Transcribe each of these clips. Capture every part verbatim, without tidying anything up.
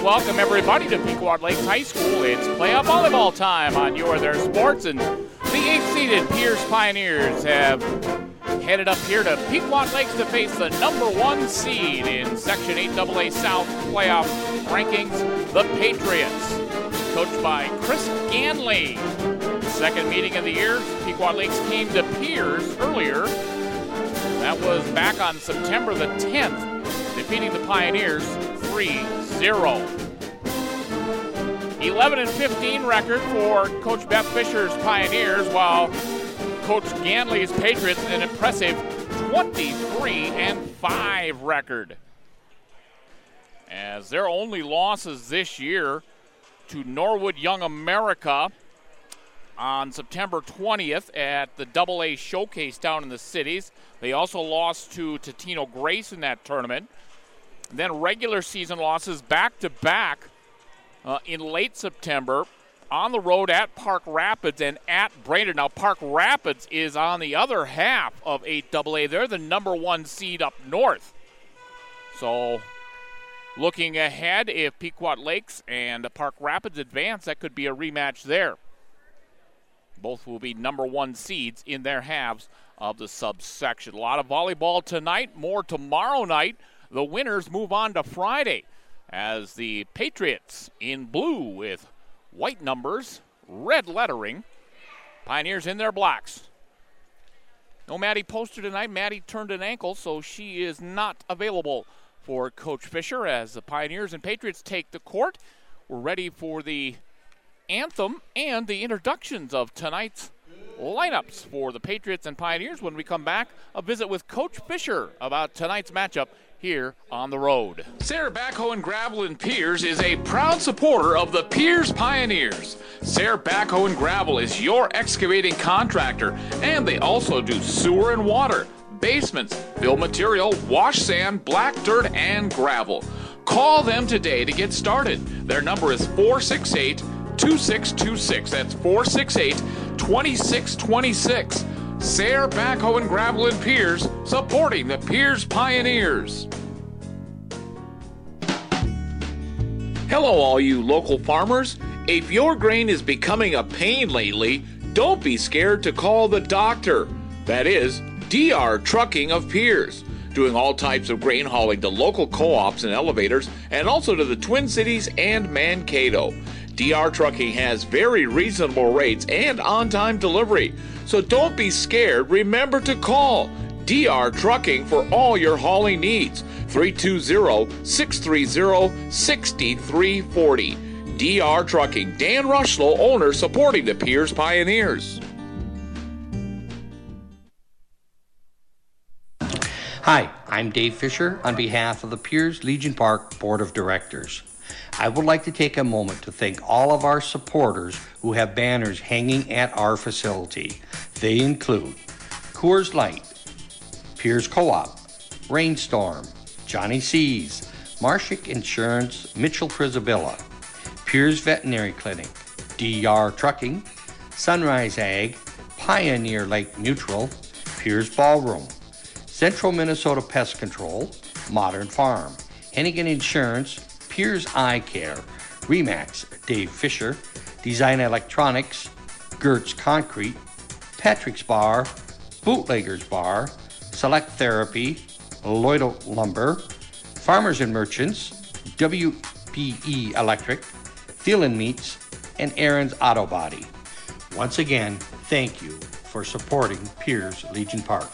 welcome everybody to Pequot Lakes High School. It's playoff volleyball time on Your Their Sports, and the eighth-seeded Pierce Pioneers have headed up here to Pequot Lakes to face the number one seed in Section eight double A South playoff rankings, the Patriots, coached by Chris Ganley. Second meeting of the year, Pequot Lakes came to Pierce earlier. That was back on September the tenth, defeating the Pioneers three zero. eleven and fifteen record for Coach Beth Fisher's Pioneers, while Coach Ganley's Patriots an impressive twenty-three and five record. As their only losses this year to Norwood Young America on September twentieth at the Double A Showcase down in the cities. They also lost to Totino Grace in that tournament. Then regular season losses back-to-back uh, in late September on the road at Park Rapids and at Brainerd. Now, Park Rapids is on the other half of eight double A. They're the number one seed up north. So, looking ahead, if Pequot Lakes and Park Rapids advance, that could be a rematch there. Both will be number one seeds in their halves of the subsection. A lot of volleyball tonight, more tomorrow night. The winners move on to Friday as the Patriots in blue with white numbers, red lettering. Pioneers in their blacks. No Maddie Poster tonight. Maddie turned an ankle, so she is not available for Coach Fisher as the Pioneers and Patriots take the court. We're ready for the anthem and the introductions of tonight's lineups for the Patriots and Pioneers. When we come back, a visit with Coach Fisher about tonight's matchup here on the road. Sayre Backhoe and Gravel in Pierce is a proud supporter of the Pierce Pioneers. Sayre Backhoe and Gravel is your excavating contractor, and they also do sewer and water, basements, fill material, wash sand, black dirt, and gravel. Call them today to get started. Their number is four six eight, two six two six. That's four six eight, two six two six. Sayre Backhoe and Gravel in Pierce, supporting the Pierce Pioneers. Hello, all you local farmers. If your grain is becoming a pain lately, don't be scared to call the doctor. That is, D R Trucking of Pierce, doing all types of grain hauling to local co-ops and elevators, and also to the Twin Cities and Mankato. D R Trucking has very reasonable rates and on-time delivery. So don't be scared. Remember to call D R Trucking for all your hauling needs. three two zero, six three zero, six three four zero. D R Trucking. Dan Rushlow, owner, supporting the Pierce Pioneers. Hi, I'm Dave Fisher on behalf of the Pierce Legion Park Board of Directors. I would like to take a moment to thank all of our supporters who have banners hanging at our facility. They include Coors Light, Pierce Co-op, Rainstorm, Johnny C's, Marshik Insurance, Mitchell Prisabilla, Pierce Veterinary Clinic, D R Trucking, Sunrise Ag, Pioneer Lake Mutual, Pierce Ballroom, Central Minnesota Pest Control, Modern Farm, Hennigan Insurance, Pierce Eye Care, Remax, Dave Fisher, Design Electronics, Gertz Concrete, Patrick's Bar, Bootlegger's Bar, Select Therapy, Lloyd Lumber, Farmers and Merchants, W P E Electric, Thielen Meats, and Aaron's Auto Body. Once again, thank you for supporting Pierce Legion Park.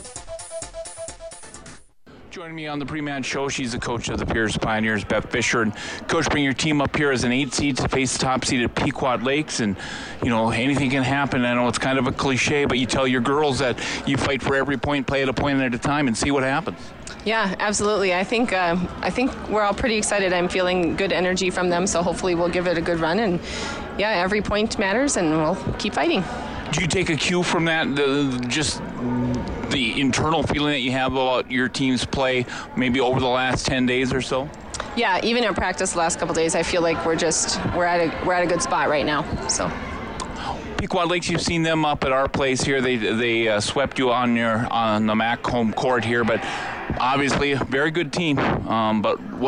Joining me on the pre-match show, she's the coach of the Pierce Pioneers, Beth Fisher. And Coach, bring your team up here as an eight seed to face the top seed at Pequot Lakes. And, you know, anything can happen. I know it's kind of a cliche, but you tell your girls that you fight for every point, play at a point at a time, and see what happens. Yeah, absolutely. I think uh, I think we're all pretty excited. I'm feeling good energy from them, so hopefully we'll give it a good run. And, yeah, every point matters, and we'll keep fighting. Do you take a cue from that, the, just the internal feeling that you have about your team's play maybe over the last ten days or so? Yeah, even in practice the last couple of days, I feel like we're just we're at a we're at a good spot right now. So. Pequot Lakes, you've seen them up at our place here. They they uh, swept you on your on the M A C home court here, but obviously a very good team. Um, but what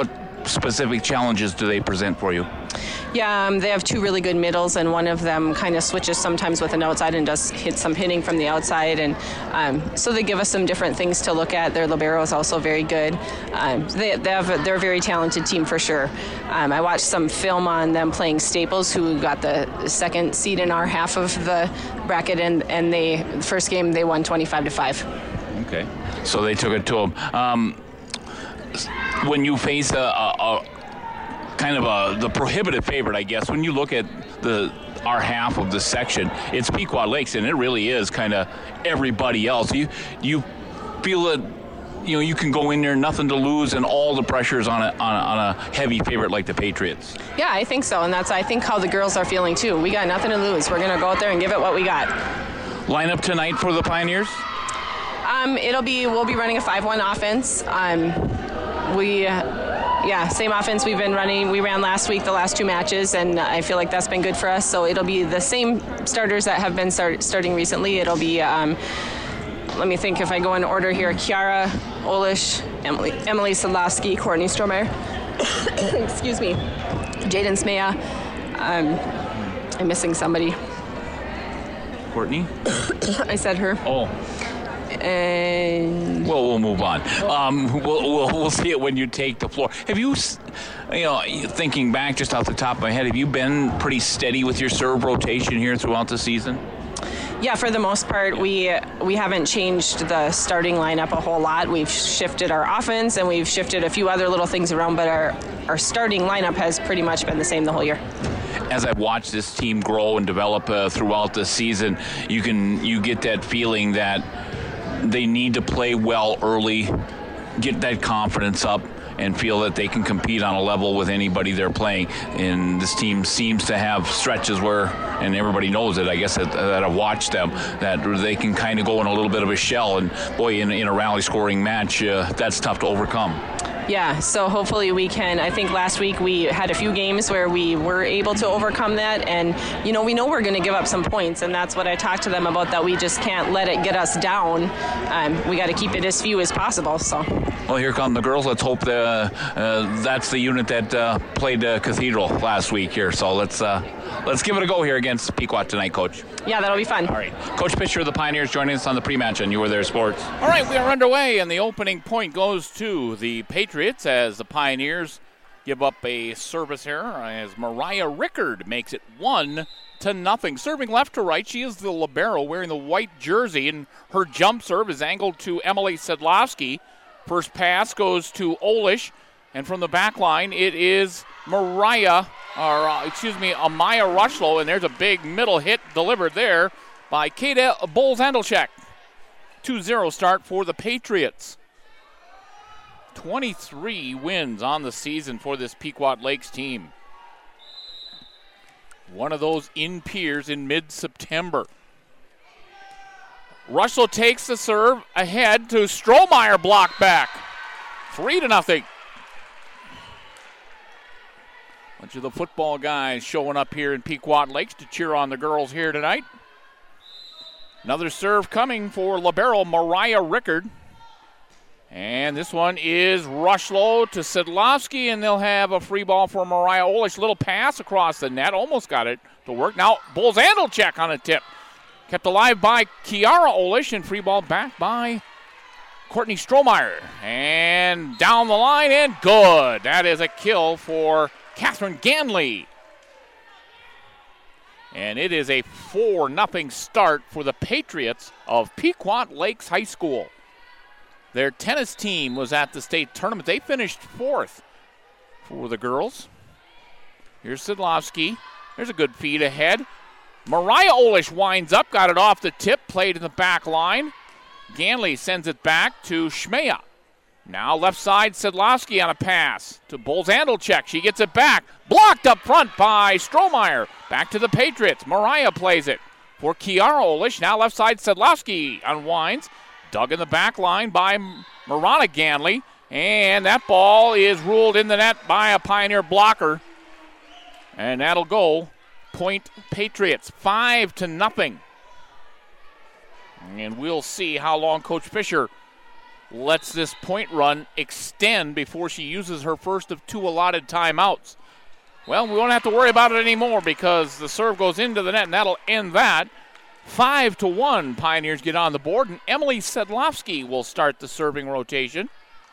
specific challenges do they present for you? Yeah, um, they have two really good middles, and one of them kind of switches sometimes with an outside and does hit some hitting from the outside, and um, so they give us some different things to look at. Their libero is also very good. Um, they, they have a, they're a very talented team for sure. Um, I watched some film on them playing Staples, who got the second seed in our half of the bracket, and and they the first game they won twenty-five to five. Okay, so they took it to them. Um, when you face a, a, a kind of a the prohibitive favorite, I guess, when you look at the our half of the section, it's Pequot Lakes, and it really is kind of everybody else. You you feel that you know you can go in there, nothing to lose, and all the pressures on a on a, on a heavy favorite like the Patriots. Yeah, I think so, and that's I think how the girls are feeling too. We got nothing to lose. We're gonna go out there and give it what we got. Lineup tonight for the Pioneers? Um, it'll be we'll be running a five one offense. Um, we. Uh, Yeah, same offense we've been running. We ran last week, the last two matches, and I feel like that's been good for us. So it'll be the same starters that have been start, starting recently. It'll be, um, let me think if I go in order here, Kiara Olish, Emily, Emily Sadlowski, Courtney Strohmeyer, excuse me, Jaden Smea. Um, I'm missing somebody. Courtney? I said her. Oh. And well, we'll move on. Um, we'll, we'll we'll see it when you take the floor. Have you, you know, thinking back just off the top of my head, have you been pretty steady with your serve rotation here throughout the season? Yeah, for the most part, we we haven't changed the starting lineup a whole lot. We've shifted our offense and we've shifted a few other little things around, but our our starting lineup has pretty much been the same the whole year. As I've watched this team grow and develop uh, throughout the season, you can you get that feeling that they need to play well early, get that confidence up, and feel that they can compete on a level with anybody they're playing. And this team seems to have stretches where, and everybody knows it, I guess, that, that I've watched them, that they can kind of go in a little bit of a shell. And, boy, in, in a rally-scoring match, uh, that's tough to overcome. Yeah, so hopefully we can. I think last week we had a few games where we were able to overcome that, and you know we know we're going to give up some points, and that's what I talked to them about, that we just can't let it get us down. Um, we got to keep it as few as possible. So. Well, here come the girls. Let's hope the, uh, that's the unit that uh, played uh, Cathedral last week here. So let's uh, let's give it a go here against Pequot tonight, Coach. Yeah, that'll be fun. All right, Coach Fisher of the Pioneers joining us on the pre-match on You Were There Sports. All right, we are underway, and the opening point goes to the Patriots as the Pioneers give up a service here as Mariah Rickard makes it one to nothing. Serving left to right, she is the libero wearing the white jersey, and her jump serve is angled to Emily Sadlowski. First pass goes to Olish, and from the back line it is Mariah, or uh, excuse me, Amaya Rushlow, and there's a big middle hit delivered there by Kata Bolzandelchek. two zero start for the Patriots. twenty-three wins on the season for this Pequot Lakes team. One of those in Piers in mid-September. Rushlow takes the serve ahead to Strohmeyer, block back. Three to nothing. Bunch of the football guys showing up here in Pequot Lakes to cheer on the girls here tonight. Another serve coming for libero Mariah Rickard. And this one is Rushlow to Sadlowski, and they'll have a free ball for Mariah Olish. Little pass across the net, almost got it to work. Now Bolzandelchek on a tip. Kept alive by Kiara Olish, and free ball back by Courtney Strohmeyer. And down the line, and good. That is a kill for Catherine Ganley. And it is a four nothing start for the Patriots of Pequot Lakes High School. Their tennis team was at the state tournament. They finished fourth for the girls. Here's Sadlowski. There's a good feed ahead. Mariah Olish winds up, got it off the tip, played in the back line. Ganley sends it back to Schmea. Now left side, Sadlowski on a pass to Bolzandelchek. She gets it back. Blocked up front by Strohmeyer. Back to the Patriots. Mariah plays it for Kiara Olish. Now left side, Sadlowski unwinds. Dug in the back line by Marana Ganley. And that ball is ruled in the net by a Pioneer blocker. And that'll go point Patriots, five to nothing. And we'll see how long Coach Fisher lets this point run extend before she uses her first of two allotted timeouts. Well, we won't have to worry about it anymore because the serve goes into the net, and that'll end that. Five to one, Pioneers get on the board, and Emily Sedlowski will start the serving rotation.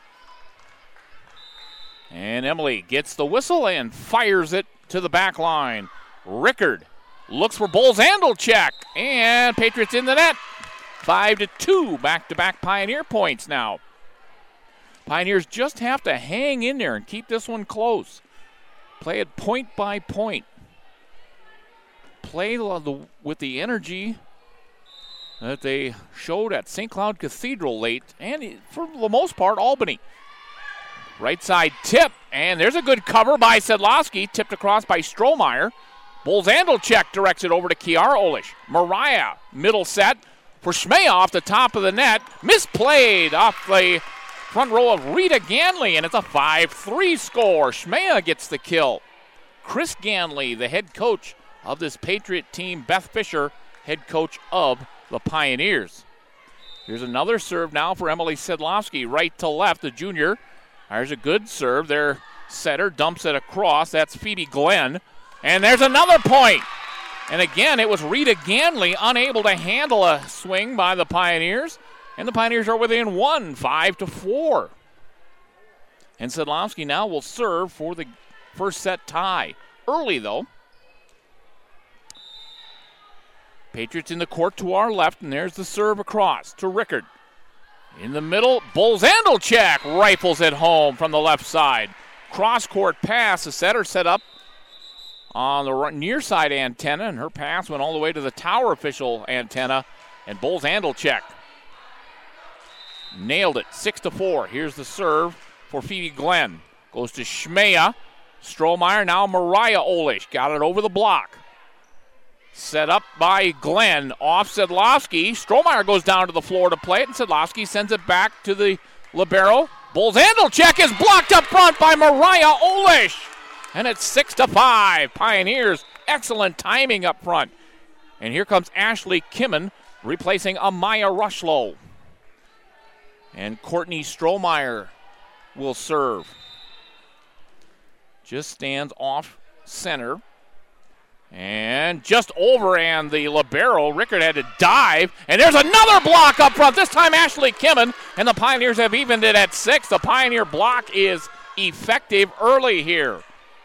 And Emily gets the whistle and fires it to the back line. Rickard looks for Bolzandalchek, and Patriots in the net. Five to two, back-to-back Pioneer points now. Pioneers just have to hang in there and keep this one close. Play it point by point. Play with the energy that they showed at Saint Cloud Cathedral late, and for the most part, Albany. Right side tip, and there's a good cover by Sedlowski, tipped across by Strohmeyer. Bolzandalchek directs it over to Kiara Olish. Mariah, middle set for Schmea off the top of the net. Misplayed off the front row of Rita Ganley, and it's a five three score. Schmea gets the kill. Chris Ganley, the head coach of this Patriot team. Beth Fisher, head coach of the Pioneers. Here's another serve now for Emily Sedlowski, right to left, the junior. There's a good serve. Their setter dumps it across. That's Phoebe Glenn. And there's another point. And again, it was Rita Ganley unable to handle a swing by the Pioneers. And the Pioneers are within one, five to four. And Sedlowski now will serve for the first set tie. Early, though. Patriots in the court to our left, and there's the serve across to Rickard. In the middle, Bolzandalchek rifles it home from the left side. Cross-court pass, the setter set up on the near side antenna, and her pass went all the way to the tower official antenna, and Bolzandalchek nailed it, six to four. Here's the serve for Phoebe Glenn. Goes to Schmea. Strohmeyer, now Mariah Olish. Got it over the block. Set up by Glenn. Off Sedlowski. Strohmeyer goes down to the floor to play it, and Sedlowski sends it back to the libero. Bolzandalchek is blocked up front by Mariah Olish. And it's six to five. Pioneers, excellent timing up front. And here comes Ashley Kimmon replacing Amaya Rushlow. And Courtney Strohmeyer will serve. Just stands off center. And just over, and the libero, Rickard had to dive. And there's another block up front. This time Ashley Kimmon. And the Pioneers have evened it at six. The Pioneer block is effective early here.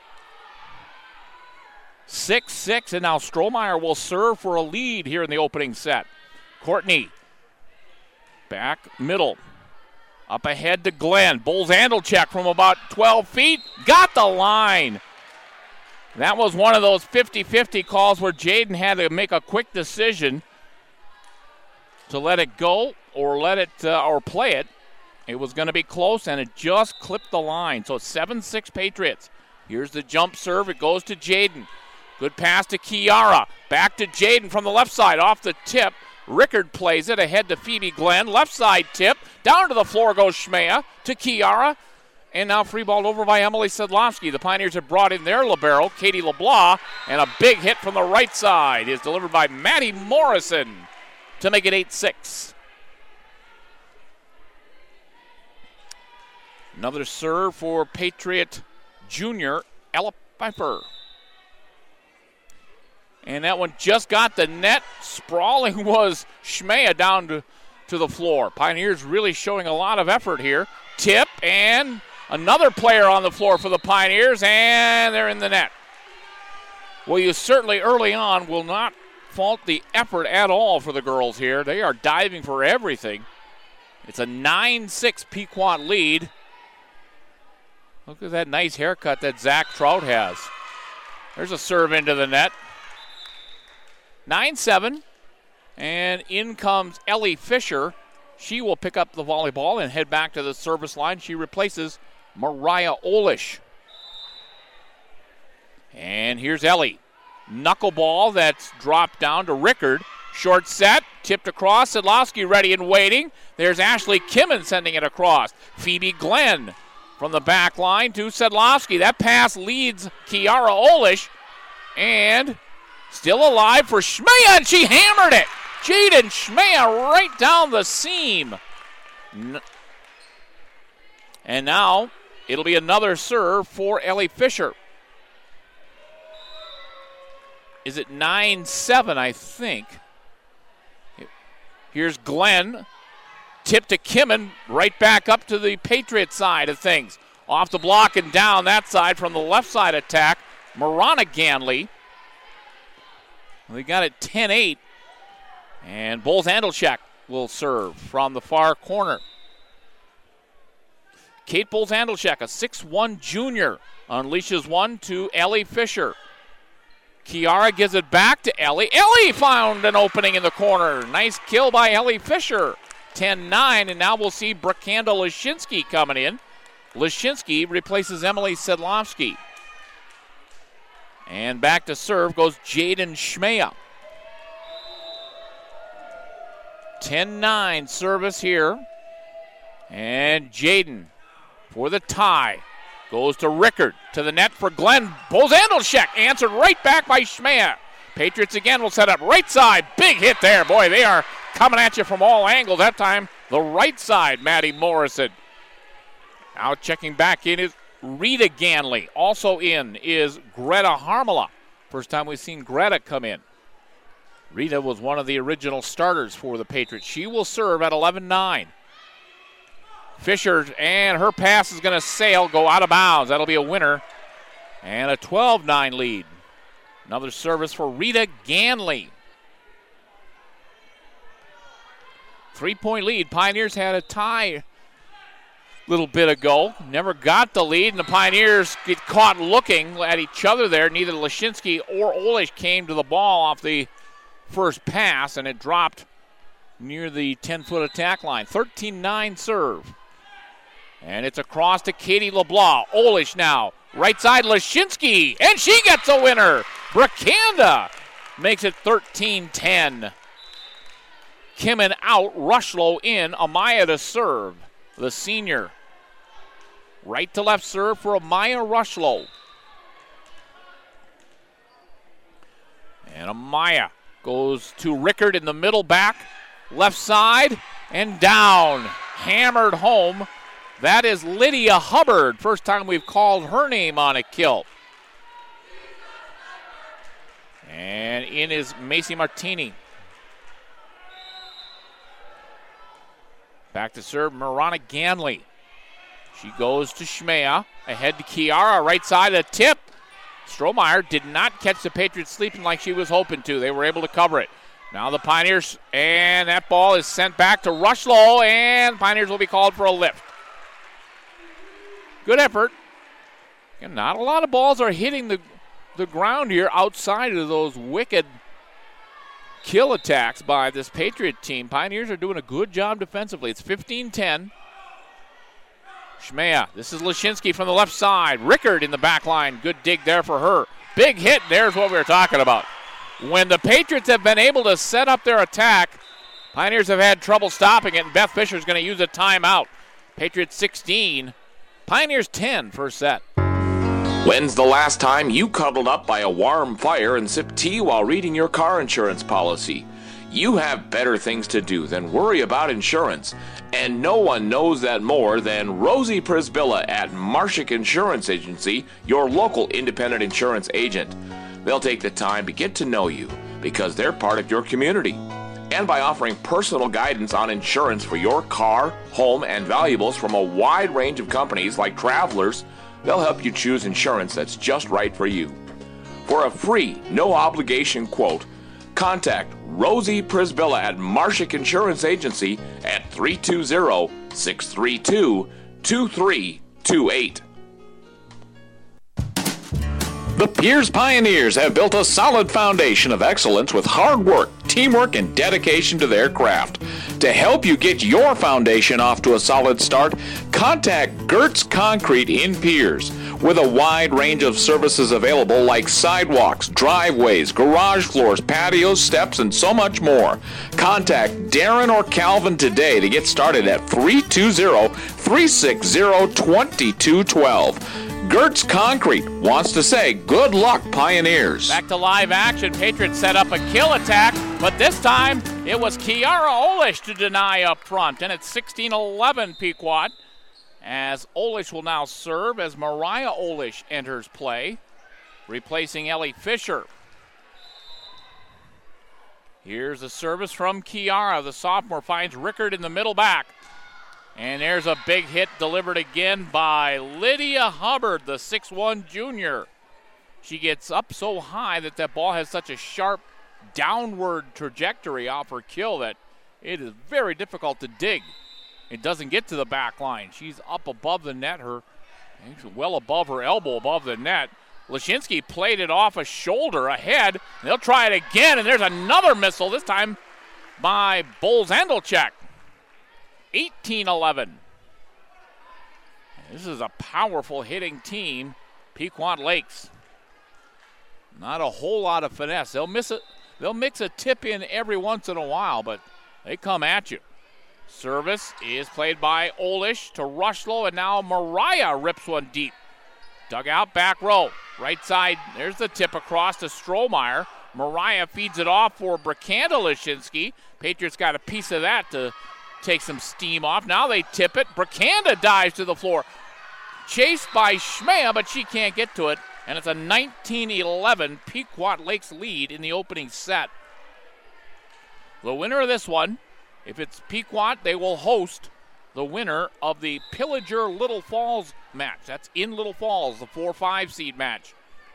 six six, and now Strohmeyer will serve for a lead here in the opening set. Courtney, back middle. Up ahead to Glenn. Bolzandalchek from about twelve feet. Got the line. That was one of those fifty-fifty calls where Jaden had to make a quick decision to let it go or let it uh, or play it. It was going to be close, and it just clipped the line. So seven six Patriots. Here's the jump serve. It goes to Jaden. Good pass to Kiara. Back to Jaden from the left side off the tip. Rickard plays it ahead to Phoebe Glenn. Left side tip. Down to the floor goes Schmea to Kiara. And now free ball over by Emily Sedlowski. The Pioneers have brought in their libero, Katie LeBlanc. And a big hit from the right side is delivered by Maddie Morrison to make it eight six. Another serve for Patriot junior Ella Piper. And that one just got the net. Sprawling was Schmea down to, to the floor. Pioneers really showing a lot of effort here. Tip, and another player on the floor for the Pioneers, and they're in the net. Well, you certainly early on will not fault the effort at all for the girls here. They are diving for everything. It's a nine six Pequot lead. Look at that nice haircut that Zach Trout has. There's a serve into the net. nine seven, and in comes Ellie Fisher. She will pick up the volleyball and head back to the service line. She replaces Mariah Olish. And here's Ellie. Knuckleball that's dropped down to Rickard. Short set, tipped across. Sedlowski ready and waiting. There's Ashley Kimmon sending it across. Phoebe Glenn from the back line to Sedlowski. That pass leads Kiara Olish. And still alive for Schmea, and she hammered it. Jaden Schmea right down the seam. And now it'll be another serve for Ellie Fisher. Is it nine seven, I think? Here's Glenn. Tip to Kimmin, right back up to the Patriot side of things. Off the block and down that side from the left side attack. Marana Ganley. We got it ten eight. And Bowles Handelchek will serve from the far corner. Kate Bowles Handelchek, a six one junior, unleashes one to Ellie Fisher. Kiara gives it back to Ellie. Ellie found an opening in the corner. Nice kill by Ellie Fisher. ten nine, and now we'll see Brakanda Lashinsky coming in. Lashinsky replaces Emily Sedlovsky. And back to serve goes Jaden Schmea. ten nine service here. And Jaden for the tie. Goes to Rickard, to the net for Glenn. Bowles Handelchek answered right back by Schmea. Patriots again will set up right side. Big hit there. Boy, they are coming at you from all angles. That time, the right side, Maddie Morrison. Now checking back in is Rita Ganley. Also in is Greta Harmala. First time we've seen Greta come in. Rita was one of the original starters for the Patriots. She will serve at eleven nine. Fisher, and her pass is going to sail, go out of bounds. That'll be a winner. And a twelve nine lead. Another service for Rita Ganley. Three-point lead. Pioneers had a tie a little bit ago. Never got the lead, and the Pioneers get caught looking at each other there. Neither Lashinsky or Olish came to the ball off the first pass, and it dropped near the ten-foot attack line. thirteen nine serve. And it's across to Katie LeBlanc. Olish now. Right side, Lashinsky. And she gets a winner. Brakanda makes it thirteen ten. Kimmin out. Rushlow in. Amaya to serve. The senior. Right to left serve for Amaya Rushlow. And Amaya goes to Rickard in the middle back. Left side and down. Hammered home. That is Lydia Hubbard. First time we've called her name on a kill. And in is Macy Martini. Back to serve Marana Ganley. She goes to Schmea. Ahead to Kiara. Right side, a tip. Strohmeyer did not catch the Patriots sleeping like she was hoping to. They were able to cover it. Now the Pioneers, and that ball is sent back to Rushlow, and Pioneers will be called for a lift. Good effort. And not a lot of balls are hitting the, the ground here outside of those wicked kill attacks by this Patriot team. Pioneers are doing a good job defensively. It's fifteen ten. Schmea, this is Lashinsky from the left side. Rickard in the back line. Good dig there for her. Big hit. There's what we were talking about. When the Patriots have been able to set up their attack, Pioneers have had trouble stopping it, and Beth Fisher's going to use a timeout. Patriots sixteen, Pioneers ten, first set. When's the last time you cuddled up by a warm fire and sipped tea while reading your car insurance policy? You have better things to do than worry about insurance, and no one knows that more than Rosie Prisbilla at Marshak Insurance Agency, your local independent insurance agent. They'll take the time to get to know you because they're part of your community. And by offering personal guidance on insurance for your car, home, and valuables from a wide range of companies like Travelers, they'll help you choose insurance that's just right for you. For a free, no-obligation quote, contact Rosie Prisbilla at Marshak Insurance Agency at three two zero, six three two, two three two eight. The Pierce Pioneers have built a solid foundation of excellence with hard work, teamwork, and dedication to their craft. To help you get your foundation off to a solid start, contact Gertz Concrete in Pierce. With a wide range of services available like sidewalks, driveways, garage floors, patios, steps, and so much more. Contact Darren or Calvin today to get started at three two zero, three six zero, two two one two. Gertz Concrete wants to say good luck, Pioneers. Back to live action. Patriots set up a kill attack, but this time it was Kiara Olish to deny up front, and it's sixteen eleven Pequot. as Olish will now serve as Mariah Olish enters play, replacing Ellie Fisher. Here's a service from Kiara. The sophomore finds Rickard in the middle back. And there's a big hit delivered again by Lydia Hubbard, the six one junior. She gets up so high that that ball has such a sharp downward trajectory off her kill that it is very difficult to dig. It doesn't get to the back line. She's up above the net, her well above her elbow above the net. Lashinsky played it off a shoulder ahead. They'll try it again, and there's another missile, this time by Bolzandelchek. eighteen eleven. This is a powerful hitting team, Pequot Lakes. Not a whole lot of finesse. They'll miss it. They'll mix a tip in every once in a while, but they come at you. Service is played by Olish to Rushlow, and now Mariah rips one deep. Dug out back row. Right side, there's the tip across to Strohmeyer. Mariah feeds it off for Brikanda Lashinsky. Patriots got a piece of that to take some steam off. Now they tip it. Brikanda dives to the floor. Chased by Schmea, but she can't get to it. And it's a nineteen eleven Pequot Lakes lead in the opening set. The winner of this one, if it's Pequot, they will host the winner of the Pillager Little Falls match. That's in Little Falls, the four five seed match.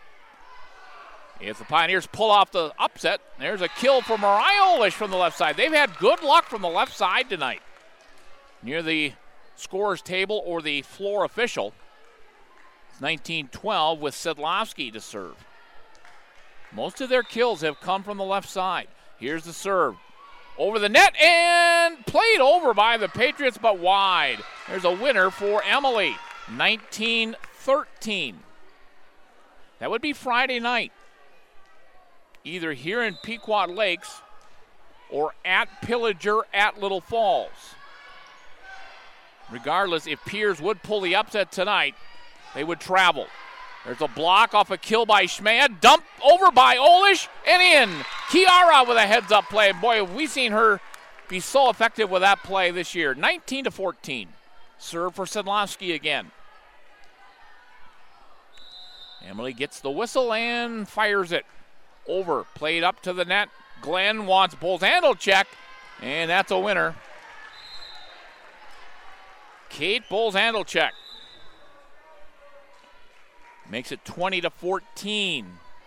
If the Pioneers pull off the upset, there's a kill for Mariah Olish from the left side. They've had good luck from the left side tonight. Near the scorer's table or the floor official, it's nineteen twelve with Sedlowski to serve. Most of their kills have come from the left side. Here's the serve. Over the net and played over by the Patriots, but wide. There's a winner for Emily, nineteen thirteen. That would be Friday night, either here in Pequot Lakes or at Pillager at Little Falls. Regardless, if Piers would pull the upset tonight, they would travel. There's a block off a kill by Schmad. Dumped over by Olish and in. Kiara with a heads-up play. Boy, have we seen her be so effective with that play this year. nineteen to fourteen. Serve for Sedlowski again. Emily gets the whistle and fires it. Over. Played up to the net. Glenn wants Bolzandelchek, and that's a winner. Kate Bolzandelchek makes it twenty to fourteen.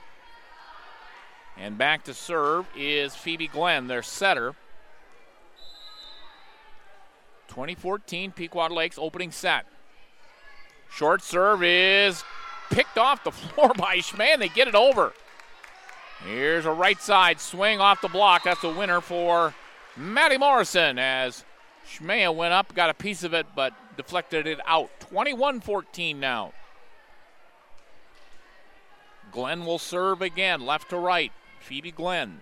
And back to serve is Phoebe Glenn, their setter. twenty fourteen, Pequot Lakes opening set. Short serve is picked off the floor by Schman. They get it over. Here's a right side swing off the block. That's a winner for Maddie Morrison as Schmea went up, got a piece of it, but deflected it out. twenty-one fourteen now. Glenn will serve again, left to right. Phoebe Glenn.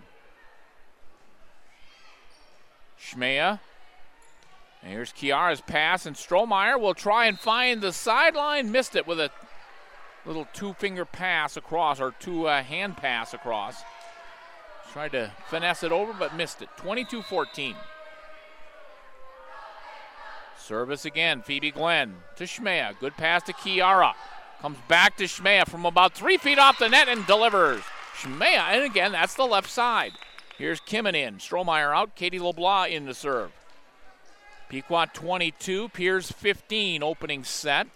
Schmea. And here's Kiara's pass, and Strohmeyer will try and find the sideline. Missed it with a little two-finger pass across, or two-hand pass across. Tried to finesse it over, but missed it. twenty-two fourteen. Service again, Phoebe Glenn to Schmea. Good pass to Kiara. Comes back to Schmea from about three feet off the net and delivers. Schmea, and again, that's the left side. Here's Kimmin in. Strohmeyer out. Katie LeBlanc in to serve. Pequot twenty-two, Piers fifteen, opening set.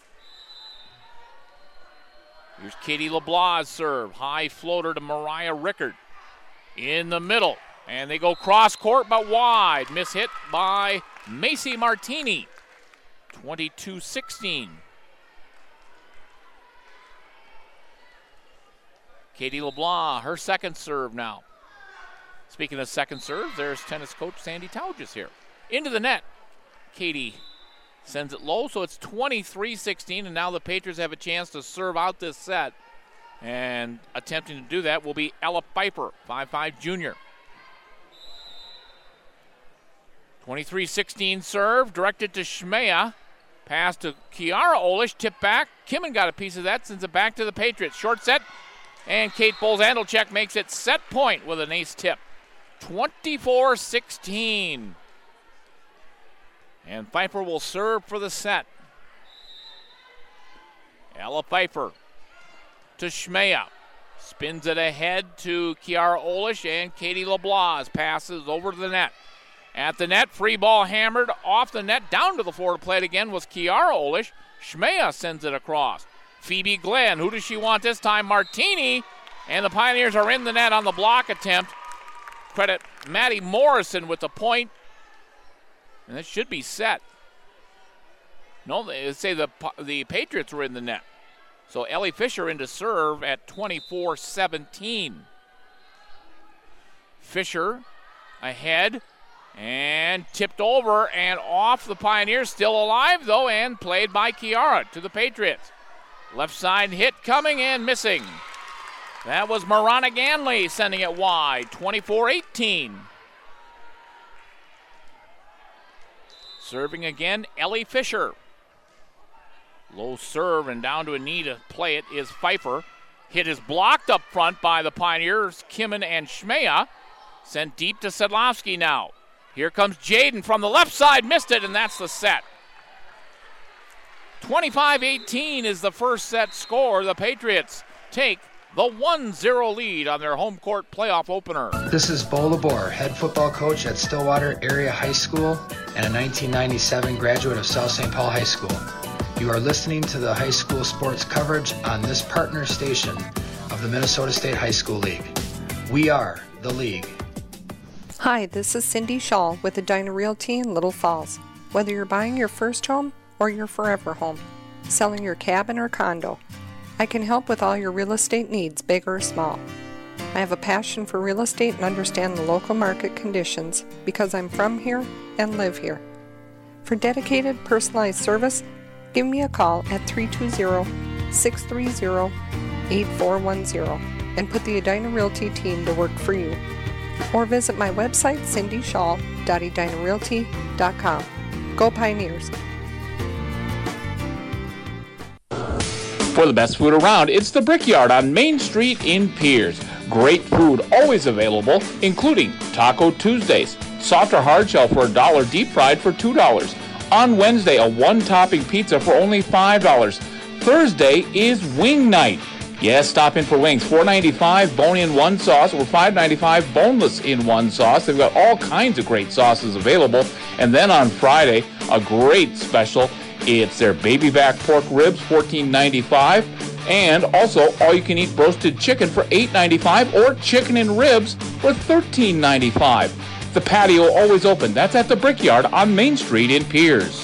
Here's Katie LeBlanc's serve. High floater to Mariah Rickard. In the middle. And they go cross court, but wide. Mishit by Macy Martini. twenty-two sixteen. Katie LeBlanc, her second serve now. Speaking of second serve, there's tennis coach Sandy Tauges here. Into the net. Katie sends it low, so it's twenty-three sixteen, and now the Patriots have a chance to serve out this set. And attempting to do that will be Ella Piper, five five junior. twenty-three sixteen serve, directed to Schmea. Pass to Kiara Olish, tip back. Kimmin got a piece of that, sends it back to the Patriots. Short set, and Kate Bolzandelchek makes it set point with an ace tip. twenty-four sixteen. And Piper will serve for the set. Ella Pfeiffer to Schmea. Spins it ahead to Kiara Olish, and Katie LeBlanc passes over to the net. At the net, free ball hammered off the net. Down to the floor to play it again was Kiara Olish. Schmea sends it across. Phoebe Glenn, who does she want this time? Martini. And the Pioneers are in the net on the block attempt. Credit Maddie Morrison with the point. And that should be set. No, they say the, the Patriots were in the net. So Ellie Fisher into serve at twenty-four seventeen. Fisher ahead and tipped over and off the Pioneers. Still alive, though, and played by Kiara to the Patriots. Left side hit coming and missing. That was Marana Ganley sending it wide, twenty-four eighteen. Serving again, Ellie Fisher. Low serve and down to a knee to play it is Pfeiffer. Hit is blocked up front by the Pioneers, Kimmen and Schmea. Sent deep to Sedlowski now. Here comes Jaden from the left side, missed it, and that's the set. twenty-five eighteen is the first set score. The Patriots take the one zero lead on their home court playoff opener. This is Bo Labor, head football coach at Stillwater Area High School and a nineteen ninety-seven graduate of South Saint Paul High School. You are listening to the high school sports coverage on this partner station of the Minnesota State High School League. We are the league. Hi, this is Cindy Shaw with Edina Realty in Little Falls. Whether you're buying your first home or your forever home, selling your cabin or condo, I can help with all your real estate needs, big or small. I have a passion for real estate and understand the local market conditions because I'm from here and live here. For dedicated, personalized service, give me a call at three two zero, six three zero, eight four one zero and put the Edina Realty team to work for you. Or visit my website, cindy shaw dot edina realty dot com. Go Pioneers! For the best food around, it's the Brickyard on Main Street in Pierce. Great food always available, including Taco Tuesdays, soft or hard shell for a dollar, deep fried for two dollars. On Wednesday, a one-topping pizza for only five dollars. Thursday is wing night. Yes, stop in for wings. four ninety-five bone-in one sauce or five ninety-five boneless in one sauce. They've got all kinds of great sauces available. And then on Friday, a great special. It's their baby back pork ribs, fourteen ninety-five. And also all-you-can-eat roasted chicken for eight ninety-five or chicken and ribs for thirteen ninety-five. The patio always open. That's at the Brickyard on Main Street in Pierce.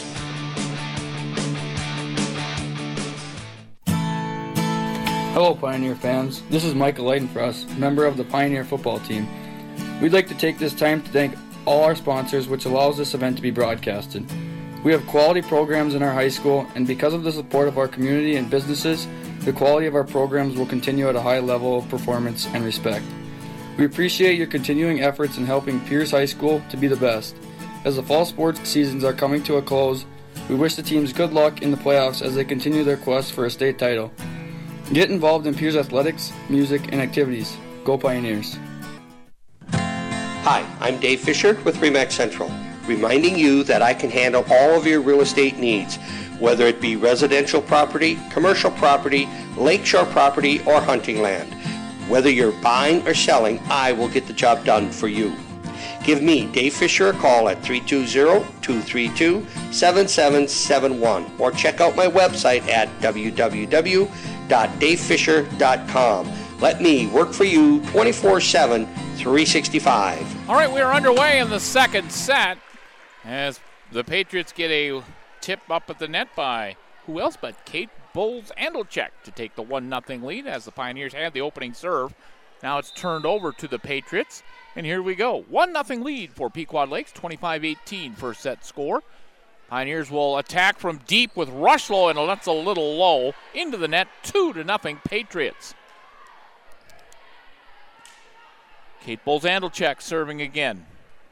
Hello, Pioneer fans. This is Michael Leidenfrost, member of the Pioneer football team. We'd like to take this time to thank all our sponsors, which allows this event to be broadcasted. We have quality programs in our high school, and because of the support of our community and businesses, the quality of our programs will continue at a high level of performance and respect. We appreciate your continuing efforts in helping Pierce High School to be the best. As the fall sports seasons are coming to a close, we wish the teams good luck in the playoffs as they continue their quest for a state title. Get involved in Pierce athletics, music, and activities. Go Pioneers. Hi, I'm Dave Fisher with RE/MAX Central, reminding you that I can handle all of your real estate needs, whether it be residential property, commercial property, lakeshore property, or hunting land. Whether you're buying or selling, I will get the job done for you. Give me, Dave Fisher, a call at three two zero, two three two, seven seven seven one or check out my website at w w w dot dave fisher dot com. Let me work for you twenty-four seven, three sixty-five. All right, we are underway in the second set as the Patriots get a tip up at the net by who else but Kate Bowles-Andelcheck to take the one nothing lead as the Pioneers had the opening serve. Now it's turned over to the Patriots, and here we go. one nothing lead for Pequot Lakes, twenty-five eighteen first set score. Pioneers will attack from deep with Rushlow, and that's a little low. Into the net, two to nothing Patriots. Kate Bowles-Andelcheck serving again.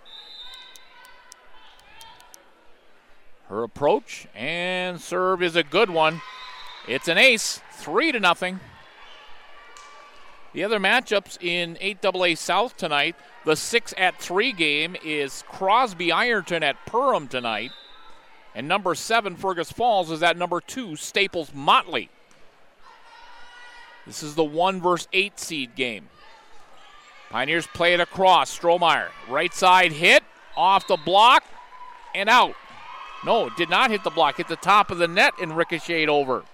Her approach and serve is a good one. It's an ace, three to nothing. The other matchups in eight double A South tonight, the six at three game is Crosby Ironton at Perham tonight. And number seven, Fergus Falls, is at number two, Staples Motley. This is the one versus eight seed game. Pioneers play it across. Strohmeyer, right side hit, off the block, and out. No, did not hit the block. Hit the top of the net and ricocheted over.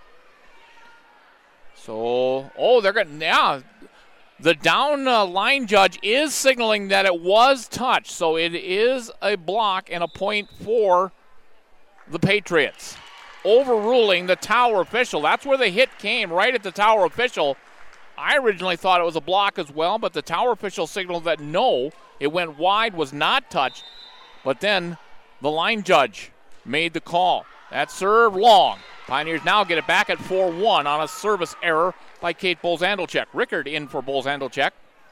So, oh, they're going to, yeah. The down uh, line judge is signaling that it was touched. So it is a block and a point for the Patriots. Overruling the tower official. That's where the hit came, right at the tower official. I originally thought it was a block as well, but the tower official signaled that no, it went wide, was not touched. But then the line judge made the call. That serve long. Pioneers now get it back at four one on a service error by Kate Bolzandalchek. Rickard in for Bolzandalchek.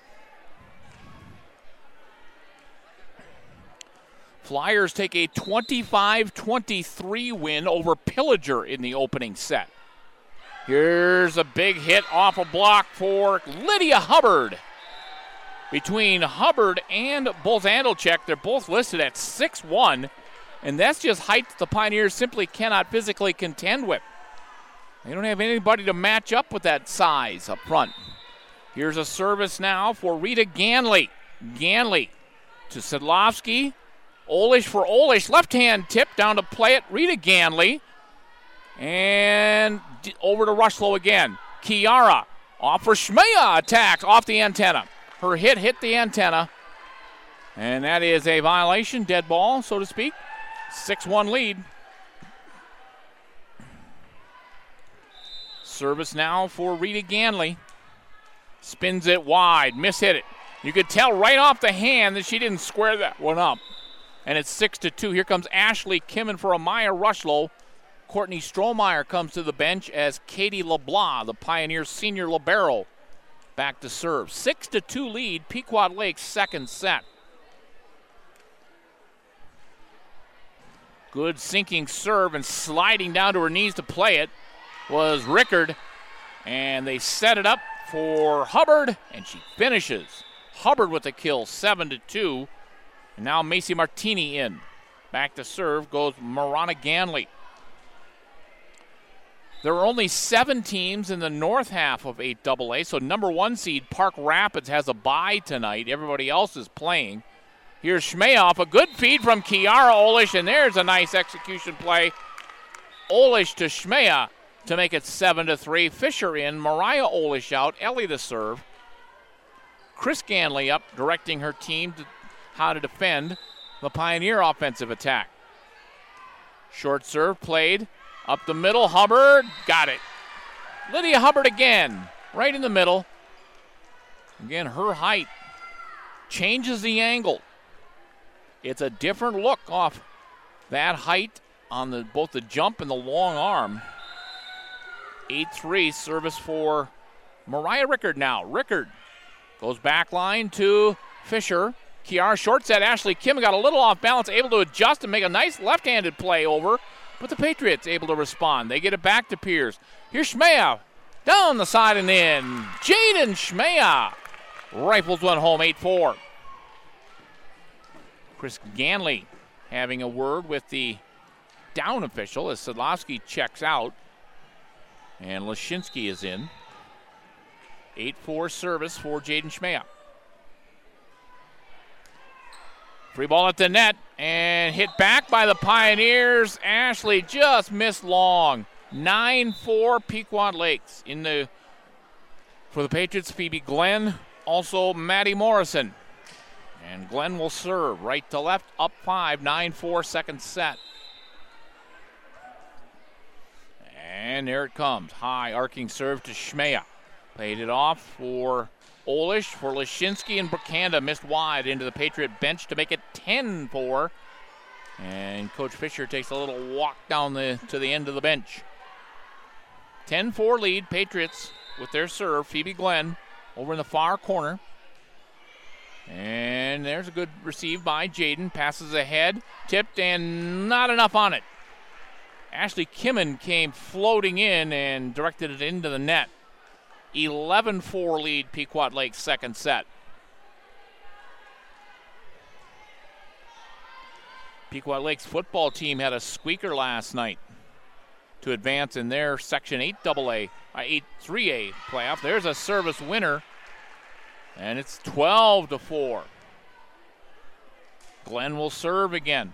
Flyers take a twenty-five twenty-three win over Pillager in the opening set. Here's a big hit off a block for Lydia Hubbard. Between Hubbard and Bolzandalchek, they're both listed at six one, and that's just height the Pioneers simply cannot physically contend with. They don't have anybody to match up with that size up front. Here's a service now for Rita Ganley. Ganley to Sedlovsky. Olish for Olish. Left-hand tip down to play it. Rita Ganley. And over to Rushlow again. Kiara off for Shmea. Attacks off the antenna. Her hit hit the antenna. And that is a violation. Dead ball, so to speak. six one lead. Service now for Rita Ganley. Spins it wide. Mishit it. You could tell right off the hand that she didn't square that one up. And it's six to two. Here comes Ashley Kimmon for Amaya Rushlow. Courtney Strohmeyer comes to the bench as Katie LeBlanc, the Pioneers senior libero, back to serve. six to two lead, Pequot Lakes second set. Good sinking serve and sliding down to her knees to play it was Rickard. And they set it up for Hubbard, and she finishes. Hubbard with the kill, seven to two. And now Macy Martini in. Back to serve goes Marana Ganley. There are only seven teams in the north half of eight double A, so number one seed Park Rapids has a bye tonight. Everybody else is playing. Here's Shmeoff, a good feed from Kiara Olish, and there's a nice execution play. Olish to Shmea to make it seven to three. Fisher in, Mariah Olish out, Ellie to serve. Chris Ganley up, directing her team to how to defend the Pioneer offensive attack. Short serve played up the middle. Hubbard got it. Lydia Hubbard again, right in the middle. Again, her height changes the angle. It's a different look off that height on the both the jump and the long arm. eight three service for Mariah Rickard now. Rickard goes back line to Fisher. Kiara short set. Ashley Kim got a little off balance, able to adjust and make a nice left-handed play over, but the Patriots able to respond. They get it back to Pierce. Here's Shmea down the side and in. Jaden Shmea rifles one home, eight four. Chris Ganley having a word with the down official as Sedlowski checks out. And Lashinsky is in. eight four service for Jaden Shmea. Free ball at the net and hit back by the Pioneers. Ashley just missed long. nine four Pequot Lakes. In the for the Patriots, Phoebe Glenn, also Maddie Morrison. And Glenn will serve right to left, up five, nine four second set. And there it comes. High arcing serve to Shmea. Played it off for Olish, for Lashinsky, and Burkanda missed wide into the Patriot bench to make it ten four. And Coach Fisher takes a little walk down the to the end of the bench. ten four lead, Patriots with their serve. Phoebe Glenn over in the far corner. And there's a good receive by Jaden. Passes ahead, tipped, and not enough on it. Ashley Kimmon came floating in and directed it into the net. eleven four lead, Pequot Lakes second set. Pequot Lakes football team had a squeaker last night to advance in their Section eight double A, uh, eight three A playoff. There's a service winner, and it's twelve to four. Glenn will serve again.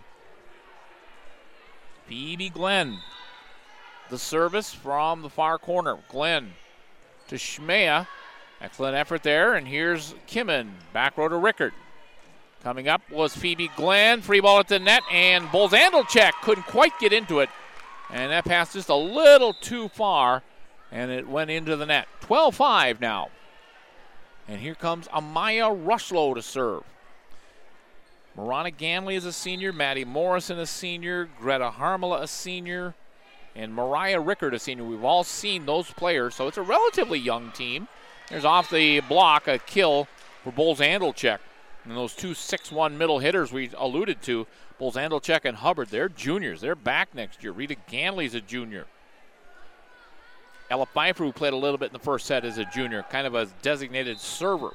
Phoebe Glenn. The service from the far corner. Glenn to Schmea. Excellent effort there, and here's Kimmen. Back row to Rickard. Coming up was Phoebe Glenn. Free ball at the net, and Bolzandalchek couldn't quite get into it. And that pass just a little too far, and it went into the net. twelve five now. And here comes Amaya Rushlow to serve. Marana Ganley is a senior. Maddie Morrison a senior. Greta Harmala a senior. And Mariah Rickard a senior. We've all seen those players, so it's a relatively young team. There's off the block a kill for Bolzandalchek. And those two six one middle hitters we alluded to, Bolzandalchek and Hubbard, they're juniors. They're back next year. Rita Ganley's a junior. Ella Pfeiffer, who played a little bit in the first set, is a junior, kind of a designated server.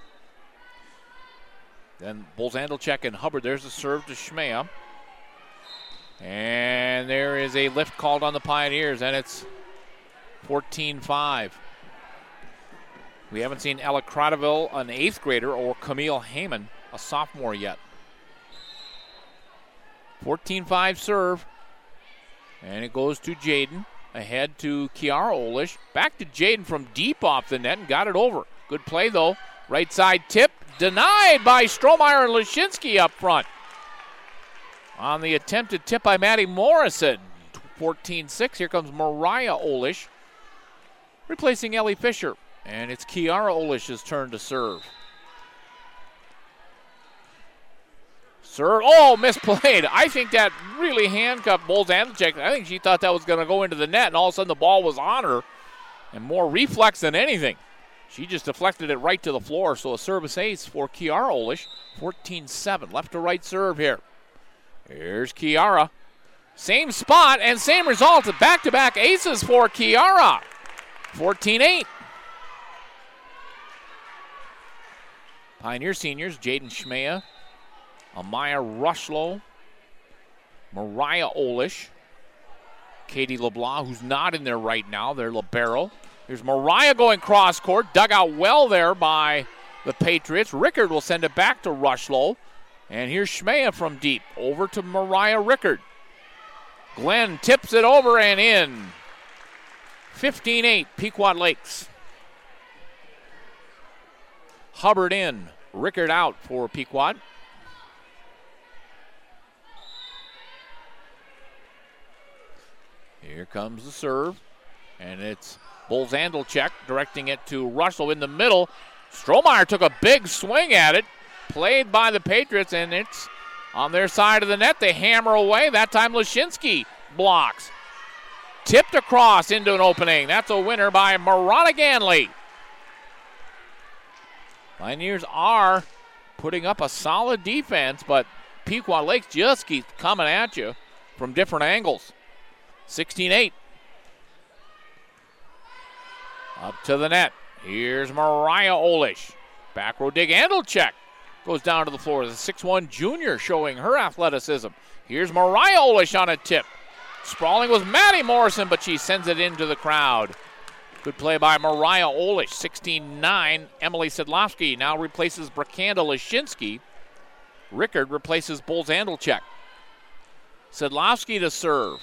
Then Bolzandalchek and Hubbard, there's a serve to Schmea. And there is a lift called on the Pioneers, and it's fourteen five. We haven't seen Ella Cradaville, an eighth grader, or Camille Heyman, a sophomore yet. fourteen five serve. And it goes to Jaden. Ahead to Kiara Olish. Back to Jaden from deep off the net and got it over. Good play, though. Right side tip. Denied by Strohmeyer and Lashinsky up front. On the attempted tip by Maddie Morrison. fourteen six. Here comes Mariah Olish, replacing Ellie Fisher. And it's Kiara Olish's turn to serve. Serve. Oh, misplayed. I think that really handcuffed Bolzandalchek. I think she thought that was going to go into the net, and all of a sudden the ball was on her. And more reflex than anything. She just deflected it right to the floor, so a service ace for Kiara Olish. fourteen seven. Left to right serve here. Here's Kiara. Same spot and same result. Back-to-back aces for Kiara. fourteen eight. Pioneer seniors, Jaden Schmea, Amaya Rushlow, Mariah Olish, Katie LeBlanc, who's not in there right now, their libero. Here's Mariah going cross court, dug out well there by the Patriots. Rickard will send it back to Rushlow. And here's Schmea from deep, over to Mariah Rickard. Glenn tips it over and in. fifteen eight, Pequot Lakes. Hubbard in, Rickard out for Pequot. Here comes the serve, and it's Bolzandalchek directing it to Russell in the middle. Strohmeyer took a big swing at it, played by the Patriots, and it's on their side of the net. They hammer away. That time Lashinsky blocks. Tipped across into an opening. That's a winner by Marana Ganley. Pioneers are putting up a solid defense, but Pequot Lakes just keeps coming at you from different angles. sixteen eight. Up to the net. Here's Mariah Olish. Back row dig. Andalchek goes down to the floor. The six one junior showing her athleticism. Here's Mariah Olish on a tip. Sprawling was Maddie Morrison, but she sends it into the crowd. Good play by Mariah Olish. sixteen nine. Emily Sedlowski now replaces Brakanda Lashinsky. Rickard replaces Bolzandalchek. Sedlowski to serve.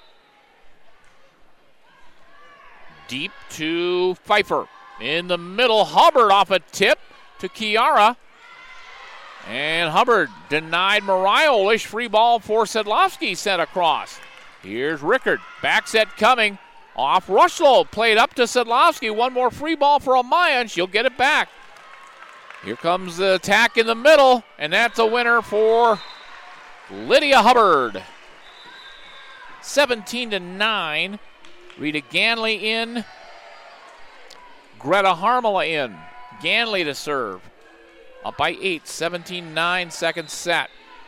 Deep to Pfeiffer. In the middle, Hubbard off a tip to Kiara. And Hubbard denied Mariah Olish. Free ball for Sedlowski sent across. Here's Rickard. Back set coming. Off Rushlow. Played up to Sedlowski. One more free ball for Amaya, and she'll get it back. Here comes the attack in the middle, and that's a winner for Lydia Hubbard. seventeen to nine. Rita Ganley in. Greta Harmala in. Ganley to serve. Up by eight, seventeen nine, second set.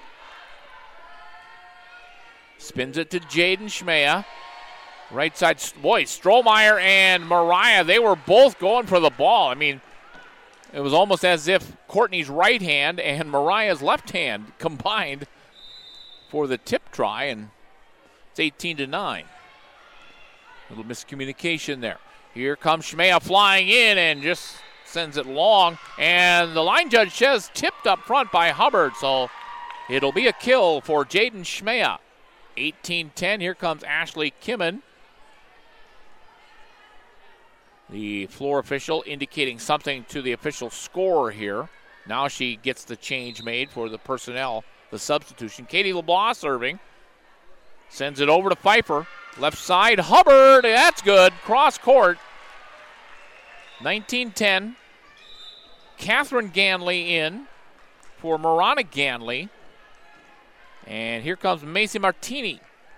Spins it to Jaden Schmea. Right side, boy, Strohmeyer and Mariah, they were both going for the ball. I mean, it was almost as if Courtney's right hand and Mariah's left hand combined for the tip try, and it's eighteen to nine. Little miscommunication there. Here comes Shmea flying in and just sends it long. And the line judge says tipped up front by Hubbard. So it'll be a kill for Jaden Shmea. eighteen ten. Here comes Ashley Kimmen. The floor official indicating something to the official scorer here. Now she gets the change made for the personnel, the substitution. Katie LeBlanc serving. Sends it over to Pfeiffer. Left side, Hubbard. That's good. Cross court. nineteen ten. Catherine Ganley in for Marana Ganley. And here comes Macy Martini.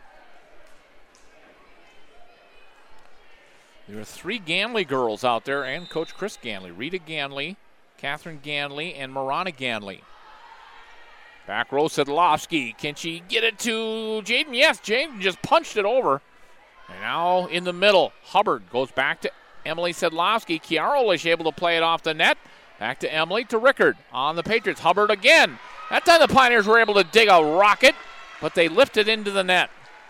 There are three Ganley girls out there and Coach Chris Ganley. Rita Ganley, Catherine Ganley, and Marana Ganley. Back row Sedlowski. Can she get it to Jaden? Yes, Jaden just punched it over. And now in the middle, Hubbard goes back to Emily Sedlowski. Kiara Olish able to play it off the net. Back to Emily, to Rickard on the Patriots. Hubbard again. That time the Pioneers were able to dig a rocket, but they lifted into the net.